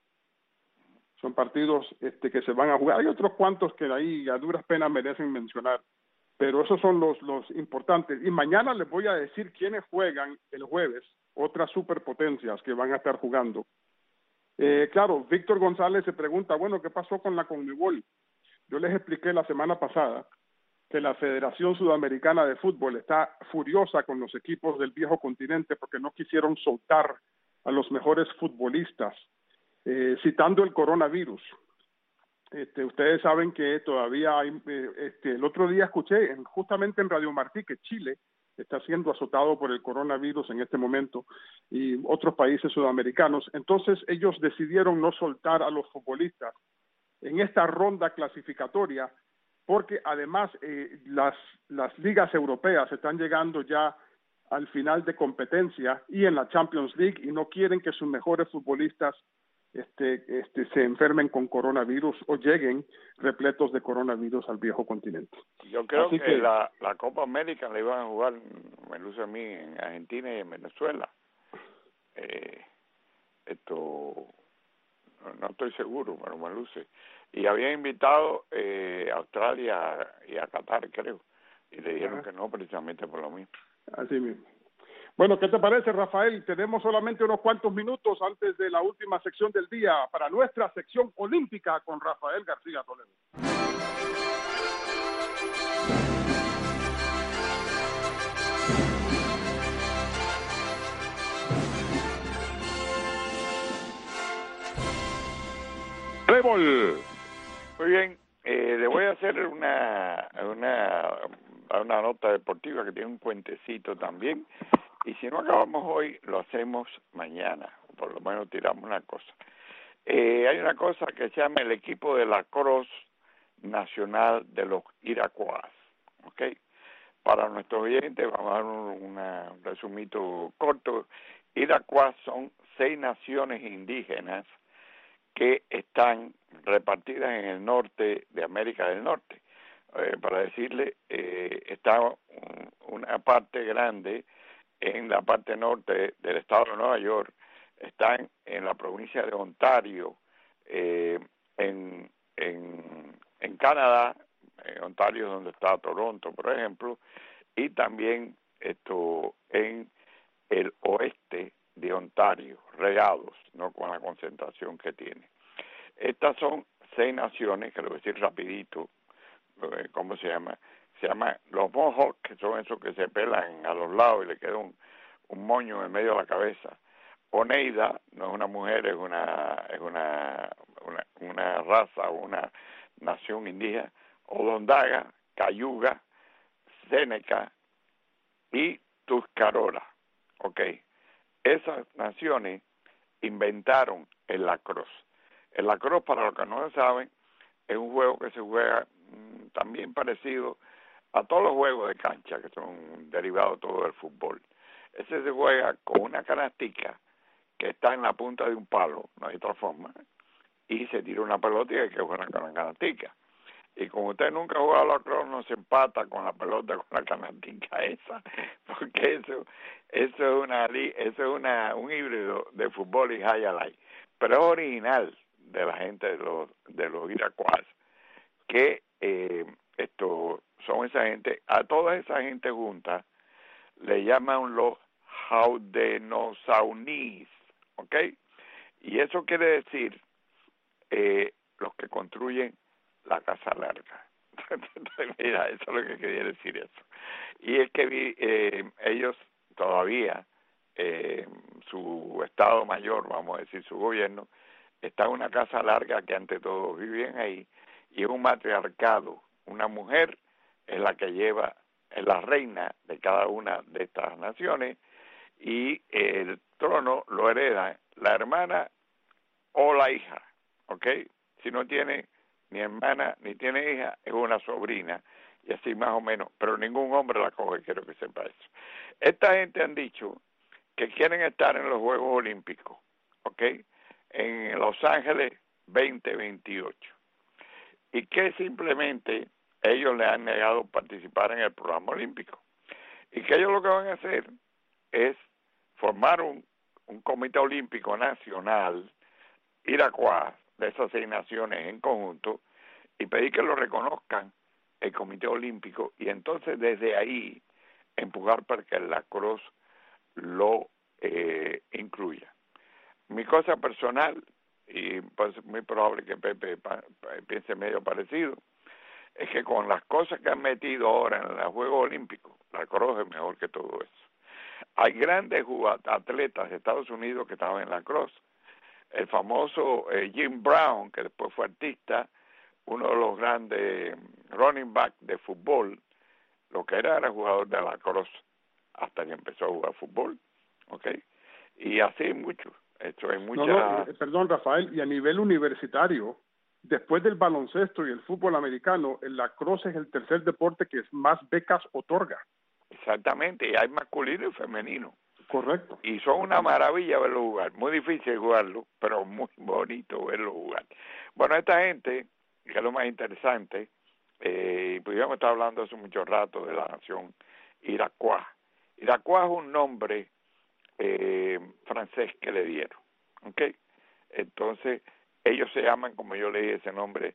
Son partidos este, que se van a jugar. Hay otros cuantos que ahí a duras penas merecen mencionar, pero esos son los, los importantes. Y mañana les voy a decir quiénes juegan el jueves, otras superpotencias que van a estar jugando. Eh, claro, Víctor González se pregunta, bueno, ¿qué pasó con la Conmebol? Yo les expliqué la semana pasada que la Federación Sudamericana de Fútbol está furiosa con los equipos del viejo continente porque no quisieron soltar a los mejores futbolistas, eh, citando el coronavirus. Este, ustedes saben que todavía hay, eh, este, el otro día escuché en, justamente en Radio Martí que Chile está siendo azotado por el coronavirus en este momento y otros países sudamericanos. Entonces ellos decidieron no soltar a los futbolistas en esta ronda clasificatoria porque además eh, las, las ligas europeas están llegando ya al final de competencia y en la Champions League y no quieren que sus mejores futbolistas Este, este, se enfermen con coronavirus o lleguen repletos de coronavirus al viejo continente. Yo creo Así que, que la, la Copa América la iban a jugar, me luce a mí, en Argentina y en Venezuela. Eh, esto, no, no estoy seguro, pero me luce. Y habían invitado eh, a Australia y a Qatar, creo, y le dijeron Ajá. que no, precisamente por lo mismo. Así mismo. Bueno, ¿qué te parece, Rafael? Tenemos solamente unos cuantos minutos antes de la última sección del día para nuestra sección olímpica con Rafael García Toledo. ¡Trébol! Muy bien, eh, le voy a hacer una, una, una nota deportiva que tiene un puentecito también. Y si no acabamos hoy, lo hacemos mañana. Por lo menos tiramos una cosa. Eh, hay una cosa que se llama el equipo de lacrosse nacional de los iracuas. ¿Ok? para nuestros oyentes, vamos a dar un, una, un resumito corto. Iraquois son seis naciones indígenas que están repartidas en el norte de América del Norte. Eh, para decirle, eh, está un, una parte grande en la parte norte del estado de Nueva York, están en la provincia de Ontario, eh, en, en, en Canadá, en Ontario es donde está Toronto, por ejemplo, y también esto en el oeste de Ontario, regados, no con la concentración que tiene. Estas son seis naciones, que lo voy a decir rapidito, ¿cómo se llama? Se llama los Mohawks, que son esos que se pelan a los lados y le queda un, un moño en medio de la cabeza. Oneida no es una mujer, es una es una una, una raza o una nación indígena. Onondaga, Cayuga, Seneca y Tuscarora. Ok, esas naciones inventaron el lacrosse. El lacrosse, para los que no lo saben, es un juego que se juega mmm, también parecido a todos los juegos de cancha, que son derivados todo del fútbol. Ese se juega con una canastica que está en la punta de un palo, no hay otra forma, y se tira una pelota y hay que jugar con la canastica. Y como usted nunca ha jugado lacrosse, no se empata con la pelota, con la canastica esa, porque eso, eso es una, eso es una, un híbrido de fútbol y highlight, pero es original de la gente de los de los iraquois, que eh, esto son esa gente, a toda esa gente junta le llaman los Haudenosaunís, ¿ok? Y eso quiere decir eh, los que construyen la casa larga. Mira, eso es lo que quería decir eso. Y es que vi, eh, ellos todavía, eh, su estado mayor, vamos a decir, su gobierno, está en una casa larga que ante todo vivían ahí, y es un matriarcado. Una mujer es la que lleva, es la reina de cada una de estas naciones, y el trono lo hereda la hermana o la hija, ¿ok? Si no tiene ni hermana ni tiene hija, es una sobrina, y así más o menos, pero ningún hombre la coge, quiero que sepa eso. Esta gente han dicho que quieren estar en los Juegos Olímpicos, ¿ok? En Los Ángeles veinte veintiocho, y que simplemente ellos le han negado participar en el programa olímpico, y que ellos lo que van a hacer es formar un, un comité olímpico nacional iraquois de esas seis naciones en conjunto y pedir que lo reconozcan el comité olímpico, y entonces desde ahí empujar para que el lacrosse lo eh, incluya. Mi cosa personal, y pues muy probable que Pepe pa, pa, piense medio parecido, es que con las cosas que han metido ahora en los Juegos Olímpicos, la lacrosse es mejor que todo eso. Hay grandes atletas de Estados Unidos que estaban en lacrosse. El famoso eh, Jim Brown, que después fue artista, uno de los grandes running back de fútbol, lo que era era jugador de lacrosse hasta que empezó a jugar fútbol, ¿ok? Y así muchos. Esto hay mucha... no, no, perdón, Rafael, y a nivel universitario, después del baloncesto y el fútbol americano, el lacrosse es el tercer deporte que más becas otorga. Exactamente, y hay masculino y femenino. Correcto. Y son una maravilla verlo jugar, muy difícil jugarlo, pero muy bonito verlo jugar. Bueno, esta gente, que es lo más interesante, eh, pues ya me estaba hablando hace mucho rato de la nación iraquois. Iraquois es un nombre eh, francés que le dieron, ¿ok? Entonces, ellos se llaman, como yo le dije, ese nombre,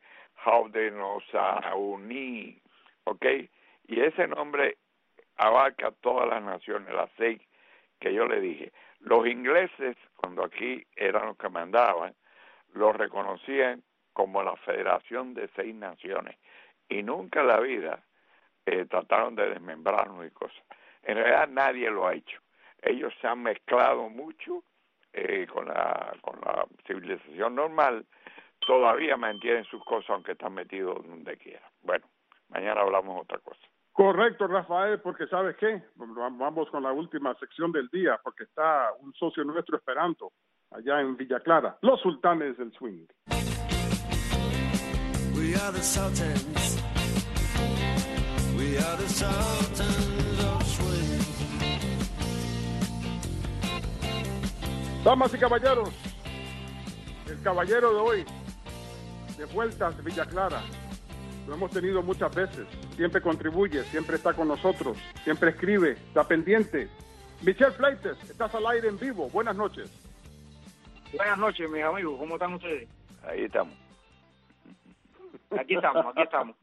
Haudenosaunís, ¿ok? Y ese nombre abarca todas las naciones, las seis que yo le dije. Los ingleses, cuando aquí eran los que mandaban, los reconocían como la Federación de Seis Naciones, y nunca en la vida eh, trataron de desmembrarnos y cosas. En realidad nadie lo ha hecho. Ellos se han mezclado mucho eh, con la con la civilización normal, todavía mantienen sus cosas aunque están metidos donde quieran. Bueno, mañana hablamos otra cosa. Correcto, Rafael, porque ¿sabes qué? Vamos con la última sección del día, porque está un socio nuestro esperando allá en Villa Clara, los sultanes del swing. We are the Sultans. We are the Sultans. Damas y caballeros, el caballero de hoy, de vueltas Villa Clara, lo hemos tenido muchas veces, siempre contribuye, siempre está con nosotros, siempre escribe, está pendiente. Michel Fleites, estás al aire en vivo, buenas noches. Buenas noches, mis amigos, ¿cómo están ustedes? Ahí estamos. Aquí estamos, aquí estamos.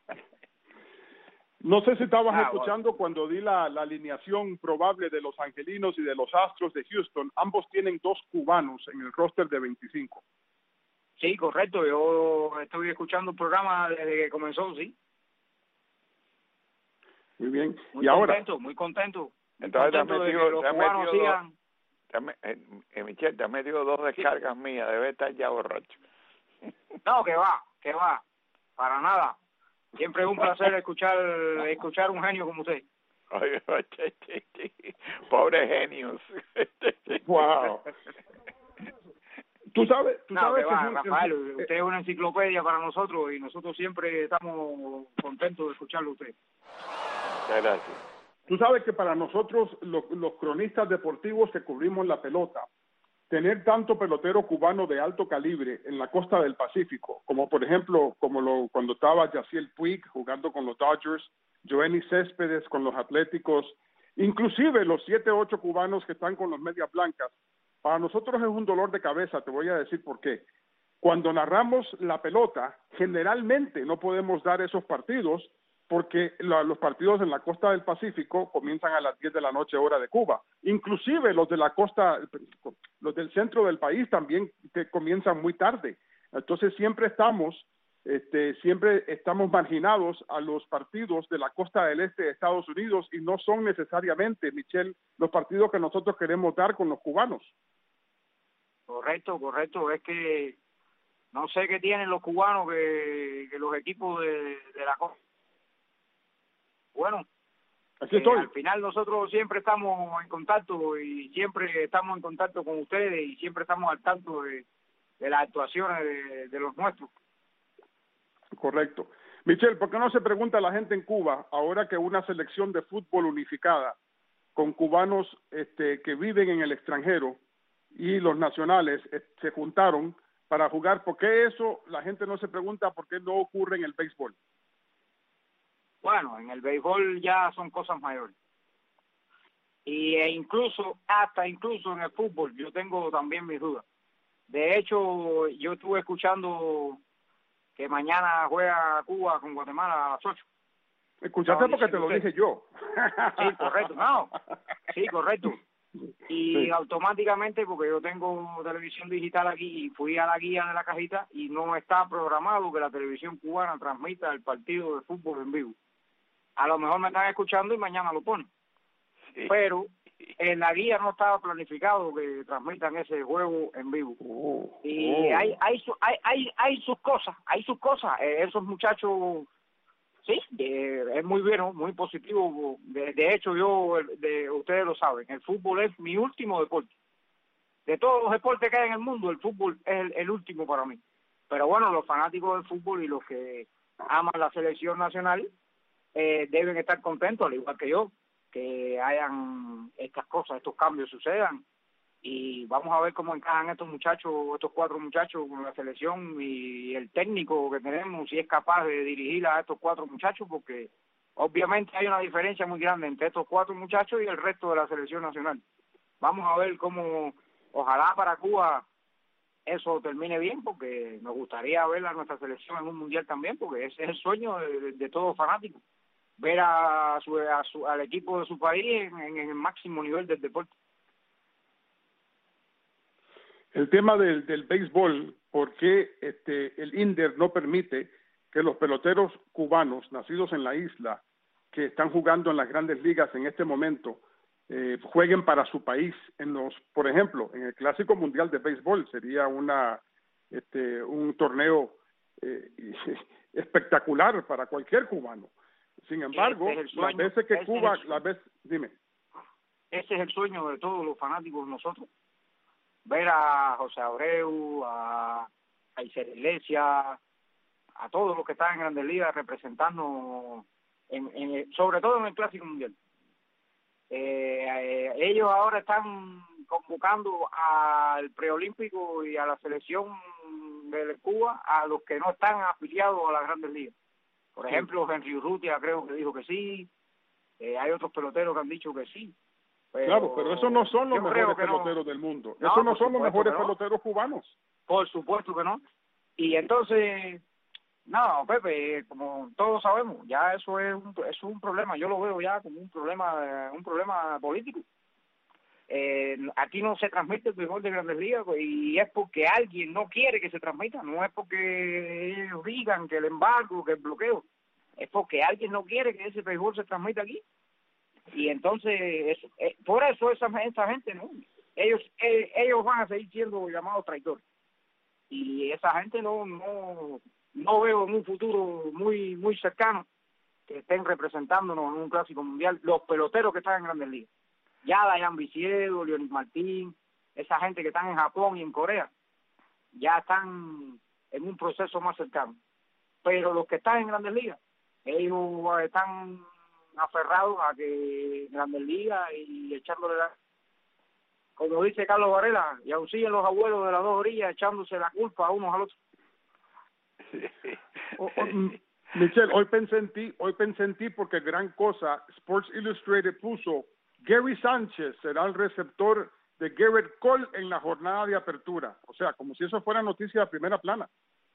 No sé si estabas Ah, escuchando bueno. cuando di la, la alineación probable de los Angelinos y de los Astros de Houston. Ambos tienen dos cubanos en el roster de veinticinco. Sí, correcto, yo estoy escuchando el programa desde que comenzó, sí. Muy bien. Muy y ahora, contento, muy contento. Muy Entonces te has contento de que metido, los te has cubanos metido sigan. dos, te has me- eh, eh, Michelle, te has metido dos descargas mías, debe estar ya borracho. No, que va, que va, para nada. Siempre es un placer escuchar escuchar un genio como usted. Oye, oye, che, che, pobre genios. wow. Tú sabes, tú No, sabes que que va, es un- Rafael, es- usted es una enciclopedia para nosotros y nosotros siempre estamos contentos de escucharlo a usted. Muchas gracias. Tú sabes que para nosotros, lo- los cronistas deportivos que cubrimos la pelota, tener tanto pelotero cubano de alto calibre en la costa del Pacífico, como por ejemplo, como lo, cuando estaba Yasiel Puig jugando con los Dodgers, Joenny Céspedes con los Atléticos, inclusive los siete o ocho cubanos que están con los Medias Blancas, para nosotros es un dolor de cabeza, te voy a decir por qué. Cuando narramos la pelota, generalmente no podemos dar esos partidos porque la, los partidos en la costa del Pacífico comienzan a las diez de la noche hora de Cuba. Inclusive los de la costa, los del centro del país también que comienzan muy tarde. Entonces siempre estamos, este, siempre estamos marginados a los partidos de la costa del este de Estados Unidos y no son necesariamente, Michelle, los partidos que nosotros queremos dar con los cubanos. Correcto, correcto. Es que no sé qué tienen los cubanos que, que los equipos de, de la costa. Bueno, Aquí eh, estoy. al final nosotros siempre estamos en contacto y siempre estamos en contacto con ustedes y siempre estamos al tanto de, de las actuaciones de, de los nuestros. Correcto. Michelle, ¿por qué no se pregunta a la gente en Cuba, ahora que una selección de fútbol unificada con cubanos este, que viven en el extranjero y los nacionales eh, se juntaron para jugar? ¿Por qué eso la gente no se pregunta por qué no ocurre en el béisbol? Bueno, en el béisbol ya son cosas mayores. Y e incluso, hasta incluso en el fútbol, yo tengo también mis dudas. De hecho, yo estuve escuchando que mañana juega Cuba con Guatemala a las ocho. Escuchaste porque te lo dije yo. Sí, correcto, no. Sí, correcto. Y Sí. automáticamente, porque yo tengo televisión digital aquí y fui a la guía de la cajita y no está programado que la televisión cubana transmita el partido de fútbol en vivo. A lo mejor me están escuchando y mañana lo ponen. Sí. Pero en la guía no estaba planificado que transmitan ese juego en vivo. Oh, Y oh. hay, hay, su- hay, hay, hay sus cosas, hay sus cosas. Eh, esos muchachos, sí, eh, es muy bueno, muy positivo. De, de hecho, yo, de, ustedes lo saben, el fútbol es mi último deporte. De todos los deportes que hay en el mundo, el fútbol es el, el último para mí. Pero bueno, los fanáticos del fútbol y los que aman la selección nacional eh, deben estar contentos, al igual que yo, que hayan estas cosas, estos cambios sucedan. Y vamos a ver cómo encajan estos muchachos, estos cuatro muchachos con la selección y el técnico que tenemos, si es capaz de dirigir a estos cuatro muchachos, porque obviamente hay una diferencia muy grande entre estos cuatro muchachos y el resto de la selección nacional. Vamos a ver cómo, ojalá para Cuba eso termine bien, porque nos gustaría ver a nuestra selección en un mundial también, porque ese es el sueño de, de, de todo fanático, ver a su, a su, al equipo de su país en, en el máximo nivel del deporte. El tema del, del béisbol, ¿por qué este, el INDER no permite que los peloteros cubanos nacidos en la isla, que están jugando en las grandes ligas en este momento, eh, jueguen para su país? En los, por ejemplo, en el Clásico Mundial de Béisbol sería una este, un torneo eh, espectacular para cualquier cubano. Sin embargo, Ese es el sueño, las veces que ese es Cuba, el sueño. las veces, dime. Ese es el sueño de todos los fanáticos de nosotros. Ver a José Abreu, a, a Iser Iglesias, a todos los que están en Grandes Ligas representando, en, en, sobre todo en el Clásico Mundial. Eh, eh, ellos ahora están convocando al preolímpico y a la selección de Cuba a los que no están afiliados a las Grandes Ligas. Por ejemplo, Henry Urrutia creo que dijo que sí, eh, hay otros peloteros que han dicho que sí. Pero claro, pero esos no son los mejores peloteros no. del mundo. No, esos no son los mejores no. peloteros cubanos. Por supuesto que no. Y entonces, no, Pepe, como todos sabemos, ya eso es un, eso es un problema. Yo lo veo ya como un problema, un problema político. Eh, aquí no se transmite el béisbol de Grandes Ligas y es porque alguien no quiere que se transmita, no es porque ellos digan que el embargo, que el bloqueo, es porque alguien no quiere que ese béisbol se transmita aquí. Y entonces, eso, eh, por eso esa, esa gente, no, ellos eh, ellos van a seguir siendo llamados traidores. Y esa gente no no no veo en un futuro muy muy cercano que estén representándonos en un clásico mundial los peloteros que están en Grandes Ligas. Ya Dayan Viciedo, Leonel Martín, esa gente que están en Japón y en Corea, ya están en un proceso más cercano. Pero los que están en Grandes Ligas, ellos están aferrados a que Grandes Ligas y echándole la... Como dice Carlos Varela, y aún siguen los abuelos de las dos orillas echándose la culpa a unos al otro. O, o, Michelle, hoy pensé en ti, hoy pensé en ti porque gran cosa, Sports Illustrated puso, Gary Sánchez será el receptor de Garrett Cole en la jornada de apertura. O sea, como si eso fuera noticia de primera plana.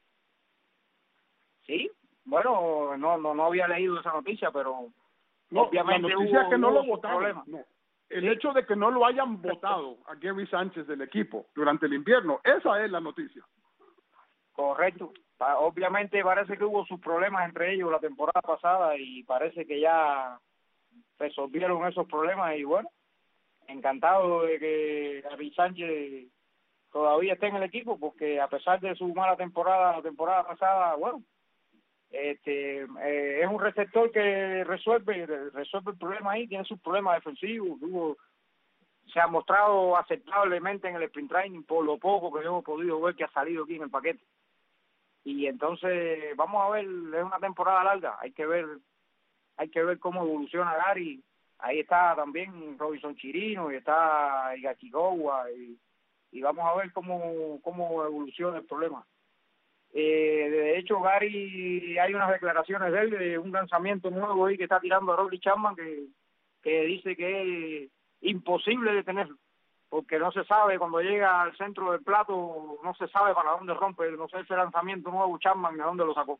Sí, bueno, no no no había leído esa noticia, pero no, obviamente la noticia hubo, es que no hubo lo votaron. problemas. No. El ¿Sí? hecho de que no lo hayan votado a Gary Sánchez del equipo durante el invierno, esa es la noticia. Correcto. Obviamente parece que hubo sus problemas entre ellos la temporada pasada y parece que ya resolvieron esos problemas y bueno, encantado de que Gary Sánchez todavía esté en el equipo porque a pesar de su mala temporada la temporada pasada, bueno, este eh, es un receptor que resuelve resuelve el problema ahí, tiene sus problemas defensivos, tuvo, se ha mostrado aceptablemente en el sprint training por lo poco que yo he podido ver que ha salido aquí en el paquete. Y entonces vamos a ver, es una temporada larga, hay que ver hay que ver cómo evoluciona Gary. Ahí está también Robinson Chirino y está Higachigowa y, y vamos a ver cómo cómo evoluciona el problema. Eh, de hecho, Gary, hay unas declaraciones de él de un lanzamiento nuevo ahí que está tirando a Rolly Chapman que, que dice que es imposible detenerlo, porque no se sabe, cuando llega al centro del plato, no se sabe para dónde rompe, no sé ese lanzamiento nuevo Chapman, de dónde lo sacó.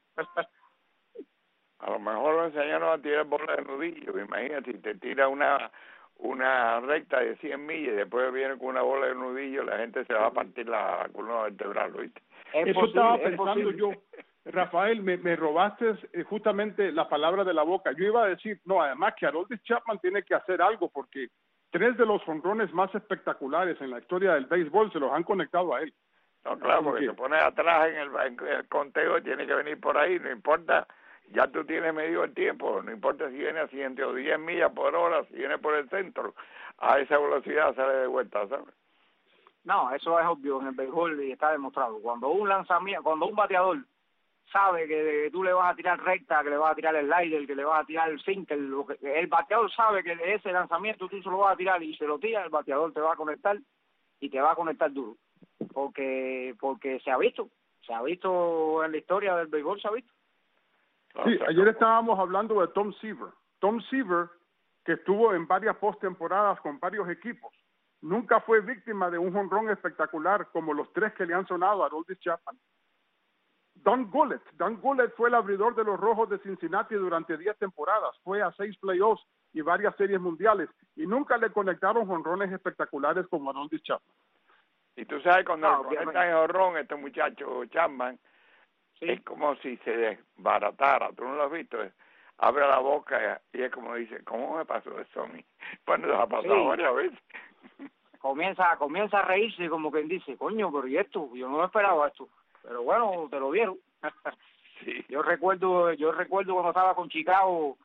A lo mejor lo enseñaron a tirar bola de nudillo, imagínate, si te tira una una recta de cien millas y después viene con una bola de nudillo, la gente se va a partir la columna vertebral, ¿viste? Es Eso posible, estaba pensando yo. Rafael, me, me robaste eh, justamente la palabra de la boca. Yo iba a decir, no, además que Aroldis Chapman tiene que hacer algo porque tres de los jonrones más espectaculares en la historia del béisbol se los han conectado a él. No, claro, porque se pone atrás en el, en el conteo, tiene que venir por ahí, no importa, ya tú tienes medio el tiempo, no importa si viene a ciento diez millas por hora, si viene por el centro, a esa velocidad sale de vuelta, ¿sabes? No, eso es obvio en el béisbol y está demostrado. Cuando un lanzamiento, cuando un bateador sabe que tú le vas a tirar recta, que le vas a tirar el slider, que le vas a tirar el sinker, lo que, el bateador sabe que de ese lanzamiento tú se lo vas a tirar y se lo tira, el bateador te va a conectar y te va a conectar duro. Porque porque se ha visto, se ha visto en la historia del béisbol, se ha visto. Sí, ayer estábamos hablando de Tom Seaver. Tom Seaver, que estuvo en varias postemporadas con varios equipos, nunca fue víctima de un jonrón espectacular como los tres que le han sonado a Aroldis Chapman. Don Gullett, Don Gullett fue el abridor de los Rojos de Cincinnati durante diez temporadas, fue a seis playoffs y varias series mundiales y nunca le conectaron jonrones espectaculares como Aroldis Chapman. Y tú sabes, cuando no, le conectan el jonrón, este muchacho Chapman, sí, es como si se desbaratara, tú no lo has visto, abre la boca y es como dice, ¿cómo me pasó eso a mí? Bueno, nos ha pasado sí. varias veces. Comienza, comienza a reírse como quien dice, coño, pero ¿y esto? Yo no esperaba esto. Pero bueno, te lo dieron. Sí. Yo recuerdo, yo recuerdo cuando estaba con Chicago,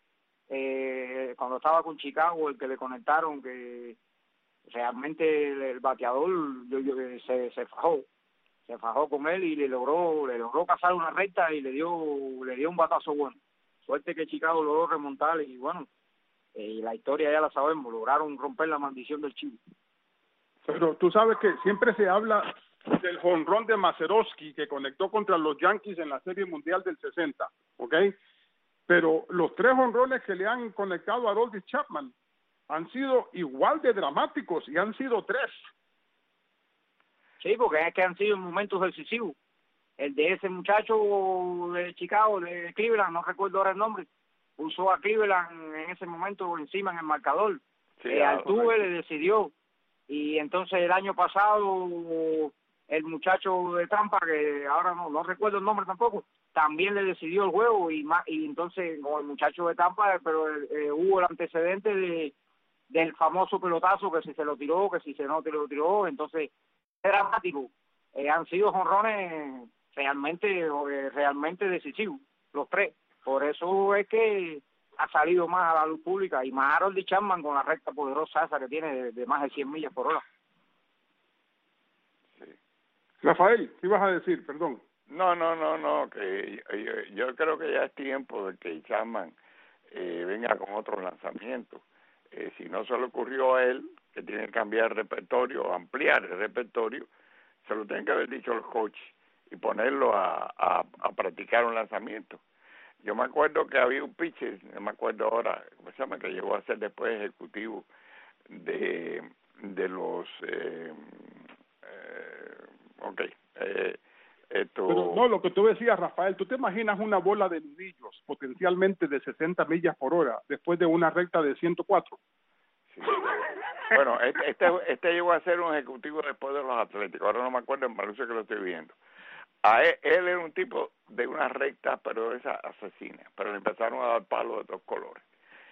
eh, cuando estaba con Chicago, el que le conectaron, que realmente el, el bateador yo, yo, se, se fajó, se fajó con él y le logró, le logró cazar una recta y le dio, le dio un batazo bueno. Suerte que Chicago logró remontar y bueno, eh, la historia ya la sabemos, lograron romper la maldición del Chivo. Pero tú sabes que siempre se habla del jonrón de Mazeroski que conectó contra los Yankees en la Serie Mundial del sesenta, ¿ok? Pero los tres jonrones que le han conectado a Aroldis Chapman han sido igual de dramáticos y han sido tres. Sí, porque es que han sido momentos decisivos. El de ese muchacho de Chicago, de Cleveland, no recuerdo ahora el nombre, puso a Cleveland en ese momento encima en el marcador. Sí, eh, ah, Altuve le decidió. Y entonces el año pasado el muchacho de Tampa, que ahora no, no recuerdo el nombre tampoco, también le decidió el juego y más, y entonces con el muchacho de Tampa, pero eh, hubo el antecedente de del famoso pelotazo, que si se lo tiró, que si se no te lo tiró, entonces es dramático. Eh, han sido jonrones realmente eh, realmente decisivos, los tres. Por eso es que ha salido más a la luz pública, y más Aroldis Chapman con la recta poderosa esa que tiene de, de más de cien millas por hora. Sí. Rafael, ¿qué ibas a decir? Perdón. No, no, no, no, que yo, yo creo que ya es tiempo de que Chapman eh, venga con otros lanzamientos. Eh, si no se le ocurrió a él, que tiene que cambiar el repertorio, ampliar el repertorio, se lo tienen que haber dicho los coaches y ponerlo a, a, a practicar un lanzamiento. Yo me acuerdo que había un pitcher, no me acuerdo ahora, ¿cómo se llama?, que llegó a ser después ejecutivo de, de los... Eh, eh, ok, eh, esto... Pero no, lo que tú decías, Rafael, ¿tú te imaginas una bola de nudillos potencialmente de sesenta millas por hora después de una recta de ciento cuatro? Sí. Bueno, este, este, este llegó a ser un ejecutivo después de los Atléticos, ahora no me acuerdo, me parece que lo estoy viendo. A él, él era un tipo de una recta, pero esa asesina, pero le empezaron a dar palos de todos colores.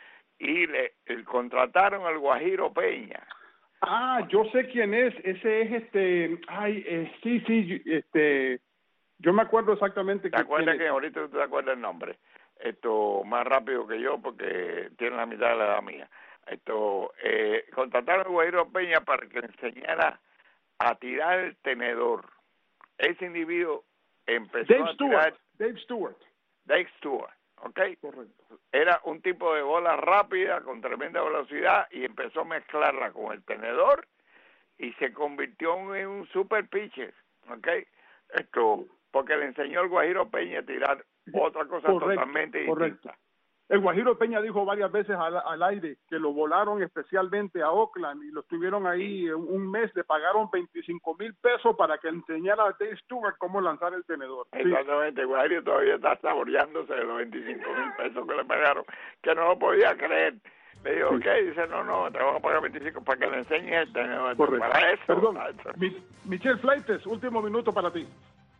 Y le, le contrataron al Guajiro Peña. Ah, yo sé quién es, ese es este, ay, eh, sí, sí, este, yo me acuerdo exactamente. ¿Te que acuerdas quién que es? ahorita tú te acuerdas el nombre? Esto, más rápido que yo, porque tiene la mitad de la edad mía. Esto, eh, contrataron al Guajiro Peña para que le enseñara a tirar el tenedor. Ese individuo empezó Dave a Stewart, tirar... Dave Stewart. Dave Stewart, ¿ok? Correcto. Era un tipo de bola rápida, con tremenda velocidad, y empezó a mezclarla con el tenedor, y se convirtió en un super pitcher, ¿ok? Esto, porque le enseñó al Guajiro Peña a tirar otra cosa Correcto, totalmente correcto. distinta. El Guajiro Peña dijo varias veces al, al aire que lo volaron especialmente a Oakland y lo estuvieron ahí un, un mes, le pagaron veinticinco mil pesos para que enseñara a Dave Stewart cómo lanzar el tenedor. Sí. Exactamente, el Guajiro todavía está saboreándose de los veinticinco mil pesos que le pagaron, que no lo podía creer. Le digo, Sí. ¿qué? Dice, no, no, te voy a pagar veinticinco para que le enseñes el tenedor. Correcto. Para eso. Perdón, para eso. Mi- Michelle Fleites, último minuto para ti.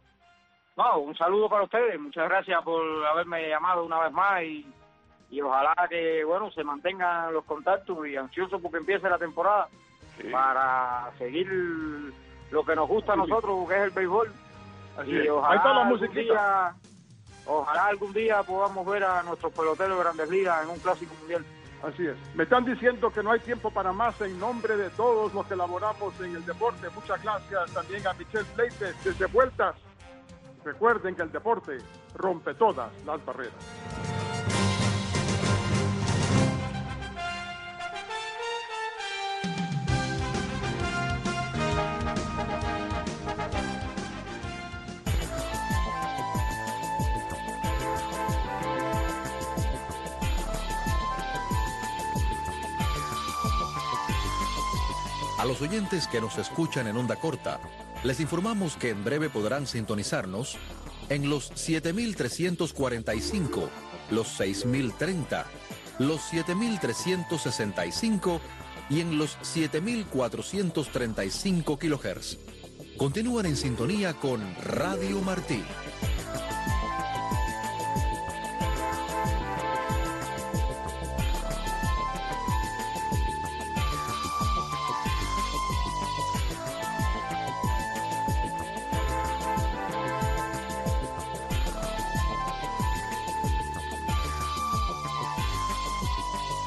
No, un saludo para ustedes. Muchas gracias por haberme llamado una vez más y, y ojalá que, bueno, se mantengan los contactos y ansioso porque empiece la temporada Sí. para seguir lo que nos gusta a nosotros, que es el béisbol. Así Y es. ojalá Ahí está la algún musiquita. día, ojalá algún día podamos ver a nuestros peloteros de Grandes Ligas en un clásico mundial. Así es. Me están diciendo que no hay tiempo para más en nombre de todos los que laboramos en el deporte. Muchas gracias también a Michelle Fleites desde Vueltas. Recuerden que el deporte rompe todas las barreras. A los oyentes que nos escuchan en onda corta, les informamos que en breve podrán sintonizarnos en los siete mil trescientos cuarenta y cinco, los seis mil treinta, los siete mil trescientos sesenta y cinco y en los siete mil cuatrocientos treinta y cinco kilohertz. Continúan en sintonía con Radio Martí.